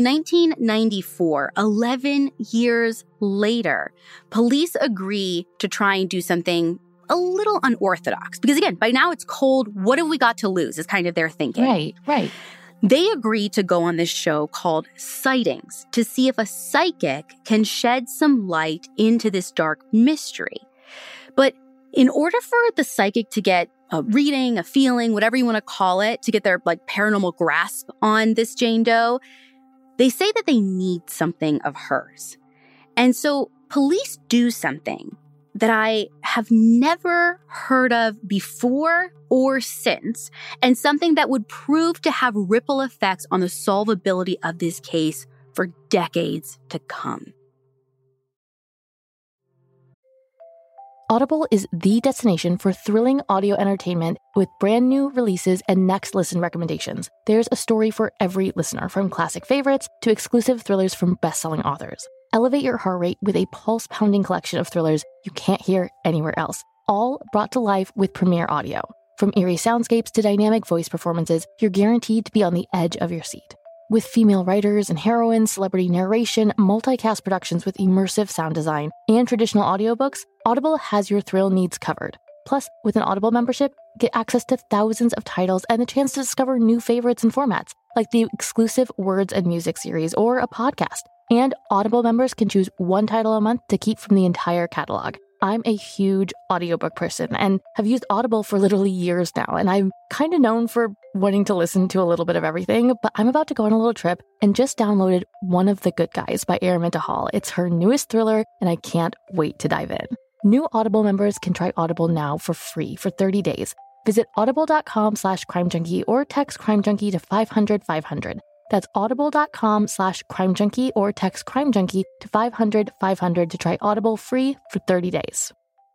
1994, 11 years later, police agree to try and do something a little unorthodox. Because again, by now it's cold. What have we got to lose is kind of their thinking. Right. They agree to go on this show called Sightings to see if a psychic can shed some light into this dark mystery. But in order for the psychic to get a reading, a feeling, whatever you want to call it, to get their paranormal grasp on this Jane Doe, they say that they need something of hers. And so police do something that I have never heard of before or since, and something that would prove to have ripple effects on the solvability of this case for decades to come. Audible is the destination for thrilling audio entertainment with brand new releases and next listen recommendations. There's a story for every listener, from classic favorites to exclusive thrillers from best-selling authors. Elevate your heart rate with a pulse-pounding collection of thrillers you can't hear anywhere else, all brought to life with Premiere Audio. From eerie soundscapes to dynamic voice performances, you're guaranteed to be on the edge of your seat. With female writers and heroines, celebrity narration, multicast productions with immersive sound design, and traditional audiobooks, Audible has your thrill needs covered. Plus, with an Audible membership, get access to thousands of titles and the chance to discover new favorites and formats, like the exclusive Words and Music series or a podcast. And Audible members can choose one title a month to keep from the entire catalog. I'm a huge audiobook person and have used Audible for literally years now, and I'm kind of known for wanting to listen to a little bit of everything, but I'm about to go on a little trip and just downloaded One of the Good Guys by Araminta Hall. It's her newest thriller, and I can't wait to dive in. New Audible members can try Audible now for free for 30 days. Visit audible.com/crimejunkie or text crimejunkie to 500-500. That's audible.com/crimejunkie or text crimejunkie to 500-500 to try Audible free for 30 days.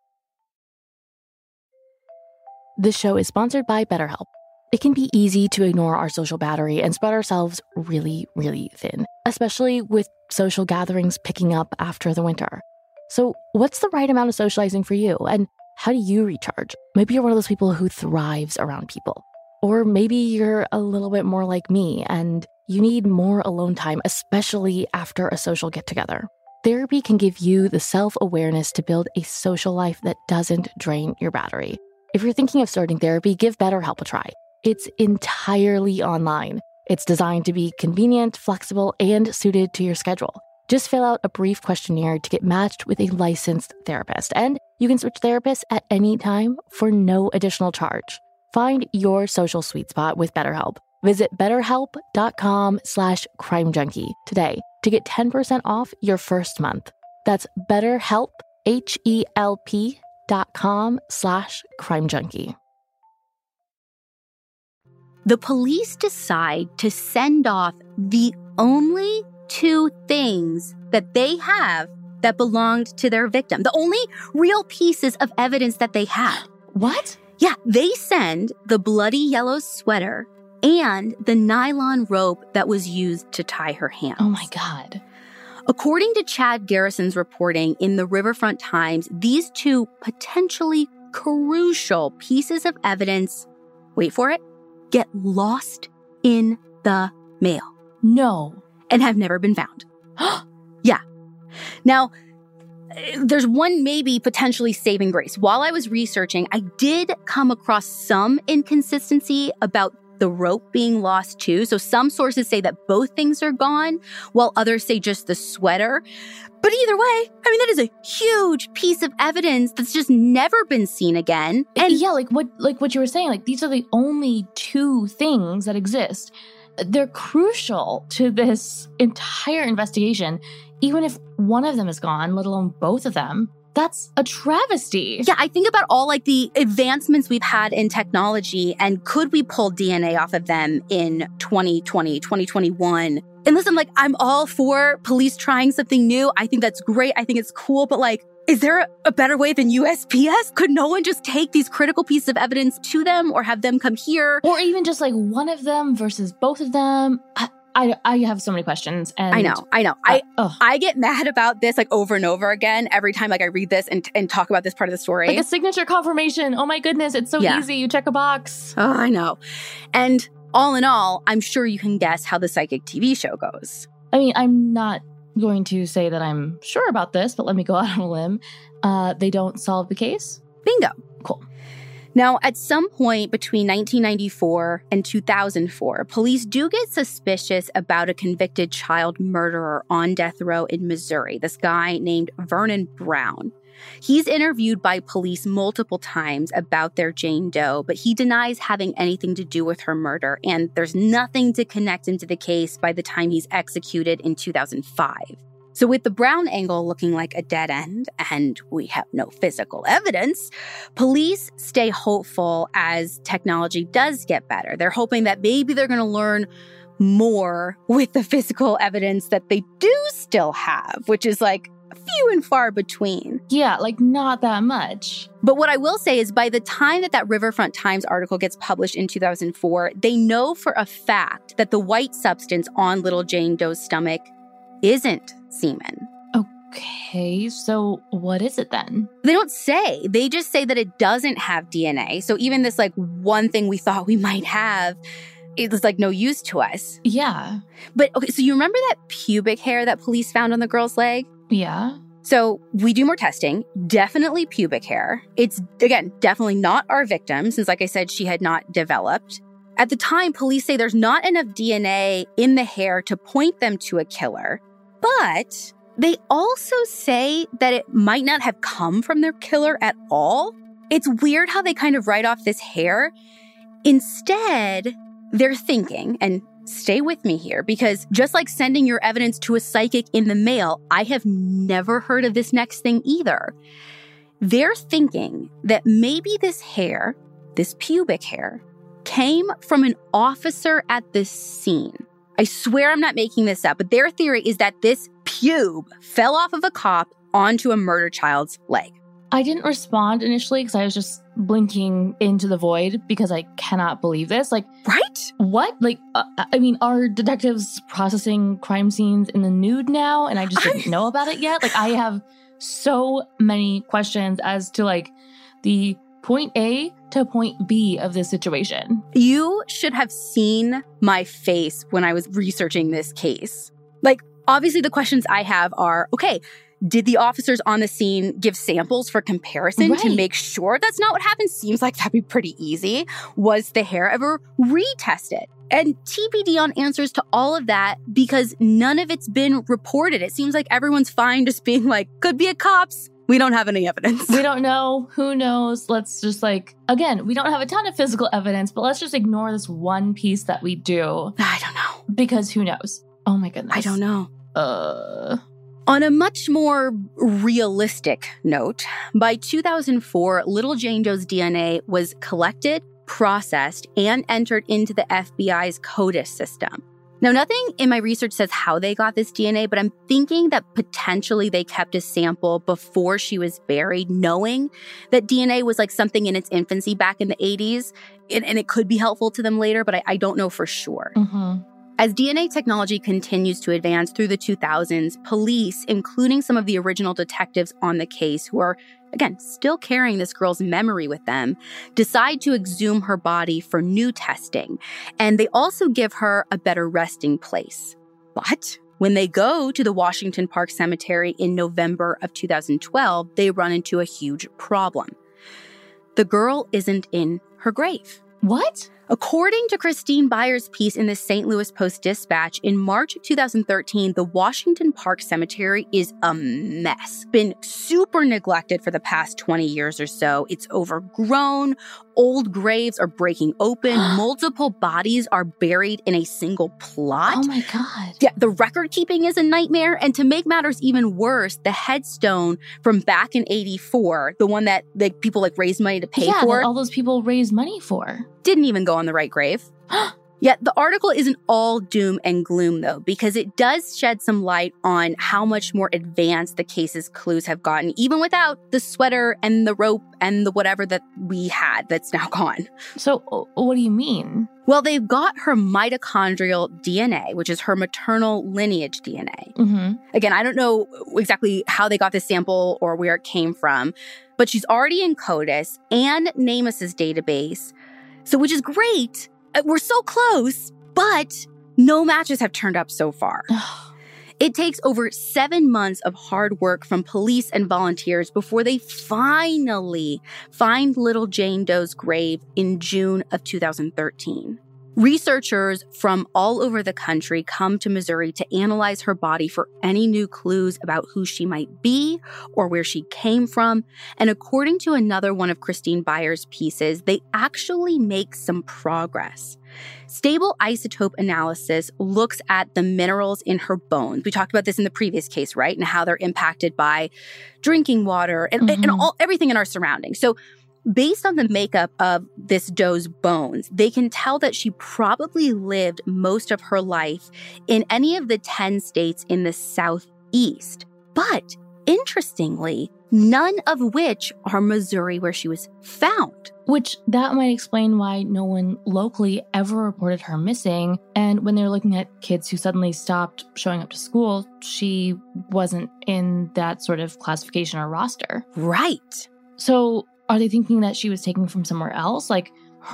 This show is sponsored by BetterHelp. It can be easy to ignore our social battery and spread ourselves really, really thin, especially with social gatherings picking up after the winter. So what's the right amount of socializing for you? And how do you recharge? Maybe you're one of those people who thrives around people. Or maybe you're a little bit more like me and you need more alone time, especially after a social get-together. Therapy can give you the self-awareness to build a social life that doesn't drain your battery. If you're thinking of starting therapy, give BetterHelp a try. It's entirely online. It's designed to be convenient, flexible, and suited to your schedule. Just fill out a brief questionnaire to get matched with a licensed therapist, and you can switch therapists at any time for no additional charge. Find your social sweet spot with BetterHelp. Visit betterhelp.com/crimejunkie today to get 10% off your first month. That's BetterHelp, HELP.com/crimejunkie. The police decide to send off the only two things that they have that belonged to their victim. The only real pieces of evidence that they had. What? Yeah, they send the bloody yellow sweater and the nylon rope that was used to tie her hands. Oh my God. According to Chad Garrison's reporting in the Riverfront Times, these two potentially crucial pieces of evidence, wait for it, get lost in the mail. No. And have never been found. Yeah. Now, there's one maybe potentially saving grace. While I was researching, I did come across some inconsistency about the rope being lost too. So some sources say that both things are gone, while others say just the sweater. But either way, I mean, that is a huge piece of evidence that's just never been seen again. And yeah, like what you were saying, like these are the only two things that exist. They're crucial to this entire investigation. Even if one of them is gone, let alone both of them, that's a travesty. Yeah, I think about all like the advancements we've had in technology, and could we pull DNA off of them in 2020, 2021? And listen, like, I'm all for police trying something new. I think that's great. I think it's cool. But like, is there a better way than USPS? Could no one just take these critical pieces of evidence to them or have them come here? Or even just like one of them versus both of them? I have so many questions. And I know. I get mad about this like over and over again every time like I read this and talk about this part of the story. Like a signature confirmation. Oh my goodness, it's so easy. You check a box. Oh, I know. And all in all, I'm sure you can guess how the Psychic TV show goes. I mean, I'm not going to say that I'm sure about this, but let me go out on a limb. They don't solve the case? Bingo. Cool. Now, at some point between 1994 and 2004, police do get suspicious about a convicted child murderer on death row in Missouri, this guy named Vernon Brown. He's interviewed by police multiple times about their Jane Doe, but he denies having anything to do with her murder, and there's nothing to connect him to the case by the time he's executed in 2005. So with the Brown angle looking like a dead end, and we have no physical evidence, police stay hopeful as technology does get better. They're hoping that maybe they're going to learn more with the physical evidence that they do still have, which is like few and far between. Yeah, like not that much. But what I will say is by the time that Riverfront Times article gets published in 2004, they know for a fact that the white substance on little Jane Doe's stomach isn't semen. Okay, so what is it then? They don't say. They just say that it doesn't have DNA. So even this like one thing we thought we might have, it was like no use to us. Yeah. But okay, so you remember that pubic hair that police found on the girl's leg? Yeah. So we do more testing, definitely pubic hair. It's, again, definitely not our victim, since like I said, she had not developed. At the time, police say there's not enough DNA in the hair to point them to a killer. But they also say that it might not have come from their killer at all. It's weird how they kind of write off this hair. Instead, they're thinking, and stay with me here, because just like sending your evidence to a psychic in the mail, I have never heard of this next thing either. They're thinking that maybe this hair, this pubic hair, came from an officer at the scene. I swear I'm not making this up, but their theory is that this pube fell off of a cop onto a murdered child's leg. I didn't respond initially because I was just blinking into the void because I cannot believe this. Like, right? What? Like, I mean, are detectives processing crime scenes in the nude now? And I just didn't know about it yet. Like, I have so many questions as to like the point A to point B of this situation. You should have seen my face when I was researching this case. Like, obviously the questions I have are, okay, did the officers on the scene give samples for comparison to make sure that's not what happened? Seems like that'd be pretty easy. Was the hair ever retested? And TBD on answers to all of that because none of it's been reported. It seems like everyone's fine just being like, could be a cop's. We don't have any evidence. We don't know. Who knows? Let's just like, again, we don't have a ton of physical evidence, but let's just ignore this one piece that we do. I don't know. Because who knows? Oh my goodness. I don't know. On a much more realistic note, by 2004, little Jane Doe's DNA was collected, processed, and entered into the FBI's CODIS system. Now, nothing in my research says how they got this DNA, but I'm thinking that potentially they kept a sample before she was buried, knowing that DNA was like something in its infancy back in the 80s, and it could be helpful to them later, but I don't know for sure. Mm-hmm. As DNA technology continues to advance through the 2000s, police, including some of the original detectives on the case who are, again, still carrying this girl's memory with them, decide to exhume her body for new testing. And they also give her a better resting place. But when they go to the Washington Park Cemetery in November of 2012, they run into a huge problem. The girl isn't in her grave. What? According to Christine Byers' piece in the St. Louis Post-Dispatch, in March of 2013, the Washington Park Cemetery is a mess. Been super neglected for the past 20 years or so. It's overgrown. Old graves are breaking open. Multiple bodies are buried in a single plot. Oh my God. Yeah, the record keeping is a nightmare. And to make matters even worse, the headstone from back in 84, the one that like people like raised money to pay for. Yeah, all those people raised money for. Didn't even go on the right grave. Yet the article isn't all doom and gloom, though, because it does shed some light on how much more advanced the case's clues have gotten, even without the sweater and the rope and the whatever that we had that's now gone. So what do you mean? Well, they've got her mitochondrial DNA, which is her maternal lineage DNA. Mm-hmm. Again, I don't know exactly how they got this sample or where it came from, but she's already in CODIS and NamUs's database. So, which is great. We're so close, but no matches have turned up so far. It takes over 7 months of hard work from police and volunteers before they finally find little Jane Doe's grave in June of 2013. Researchers from all over the country come to Missouri to analyze her body for any new clues about who she might be or where she came from. And according to another one of Christine Byers' pieces, they actually make some progress. Stable isotope analysis looks at the minerals in her bones. We talked about this in the previous case, right? And how they're impacted by drinking water and everything in our surroundings. So based on the makeup of this doe's bones, they can tell that she probably lived most of her life in any of the 10 states in the Southeast. But interestingly, none of which are Missouri, where she was found. Which that might explain why no one locally ever reported her missing. And when they're looking at kids who suddenly stopped showing up to school, she wasn't in that sort of classification or roster. Right. So are they thinking that she was taken from somewhere else? Like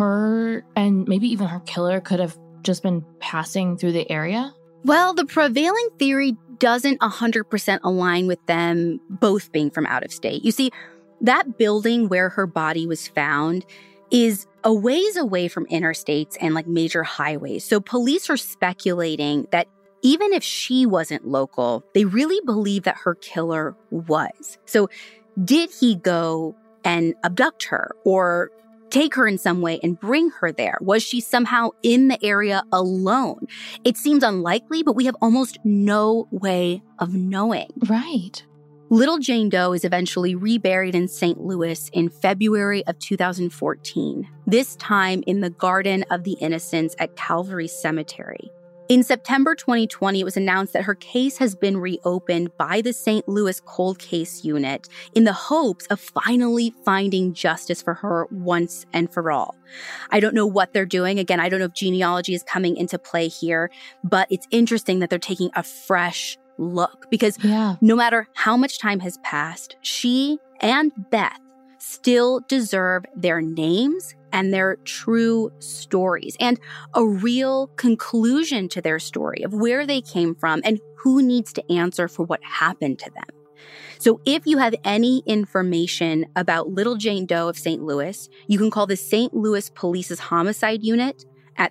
her and maybe even her killer could have just been passing through the area? Well, the prevailing theory doesn't 100% align with them both being from out of state. You see, that building where her body was found is a ways away from interstates and like major highways. So police are speculating that even if she wasn't local, they really believe that her killer was. So did he go and abduct her or take her in some way and bring her there? Was she somehow in the area alone? It seems unlikely, but we have almost no way of knowing. Right. Little Jane Doe is eventually reburied in St. Louis in February of 2014, this time in the Garden of the Innocents at Calvary Cemetery. In September 2020, it was announced that her case has been reopened by the St. Louis Cold Case Unit in the hopes of finally finding justice for her once and for all. I don't know what they're doing. Again, I don't know if genealogy is coming into play here, but it's interesting that they're taking a fresh look because no matter how much time has passed, she and Beth still deserve their names and their true stories and a real conclusion to their story of where they came from and who needs to answer for what happened to them. So if you have any information about Little Jane Doe of St. Louis, you can call the St. Louis Police's Homicide Unit at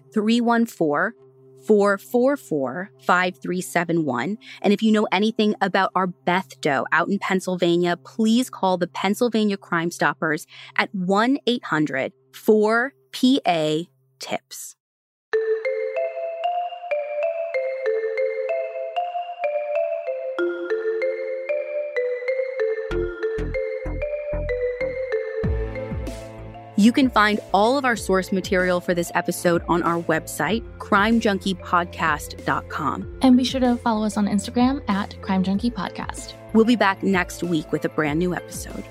314-444-5371. And if you know anything about our Beth Doe out in Pennsylvania, please call the Pennsylvania Crime Stoppers at 1-800-4PA-TIPS. You can find all of our source material for this episode on our website, crimejunkiepodcast.com. And be sure to follow us on Instagram at Crime Junkie Podcast. We'll be back next week with a brand new episode.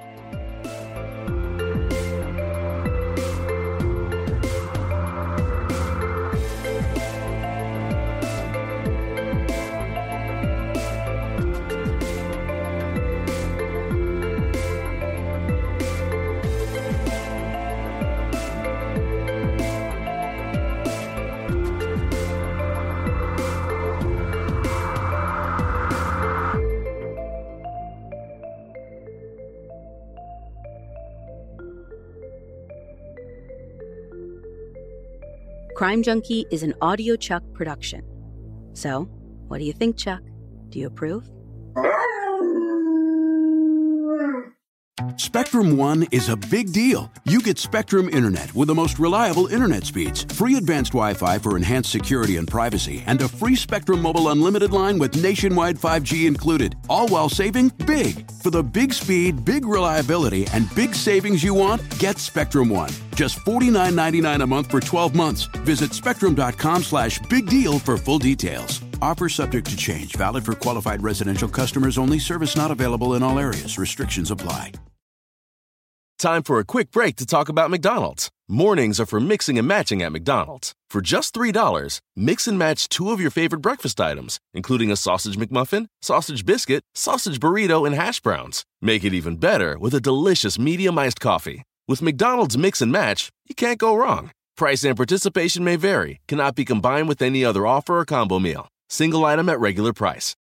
Crime Junkie is an Audio Chuck production. So, what do you think, Chuck? Do you approve? Spectrum One is a big deal. You get Spectrum Internet with the most reliable internet speeds, free advanced Wi-Fi for enhanced security and privacy, and a free Spectrum Mobile Unlimited line with nationwide 5G included, all while saving big. For the big speed, big reliability, and big savings you want, get Spectrum One. Just $49.99 a month for 12 months. Visit spectrum.com/big deal for full details. Offer subject to change. Valid for qualified residential customers only. Service not available in all areas. Restrictions apply. Time for a quick break to talk about McDonald's. Mornings are for mixing and matching at McDonald's. For just $3, mix and match 2 of your favorite breakfast items, including a sausage McMuffin, sausage biscuit, sausage burrito, and hash browns. Make it even better with a delicious medium iced coffee. With McDonald's Mix and Match, you can't go wrong. Price and participation may vary. Cannot be combined with any other offer or combo meal. Single item at regular price.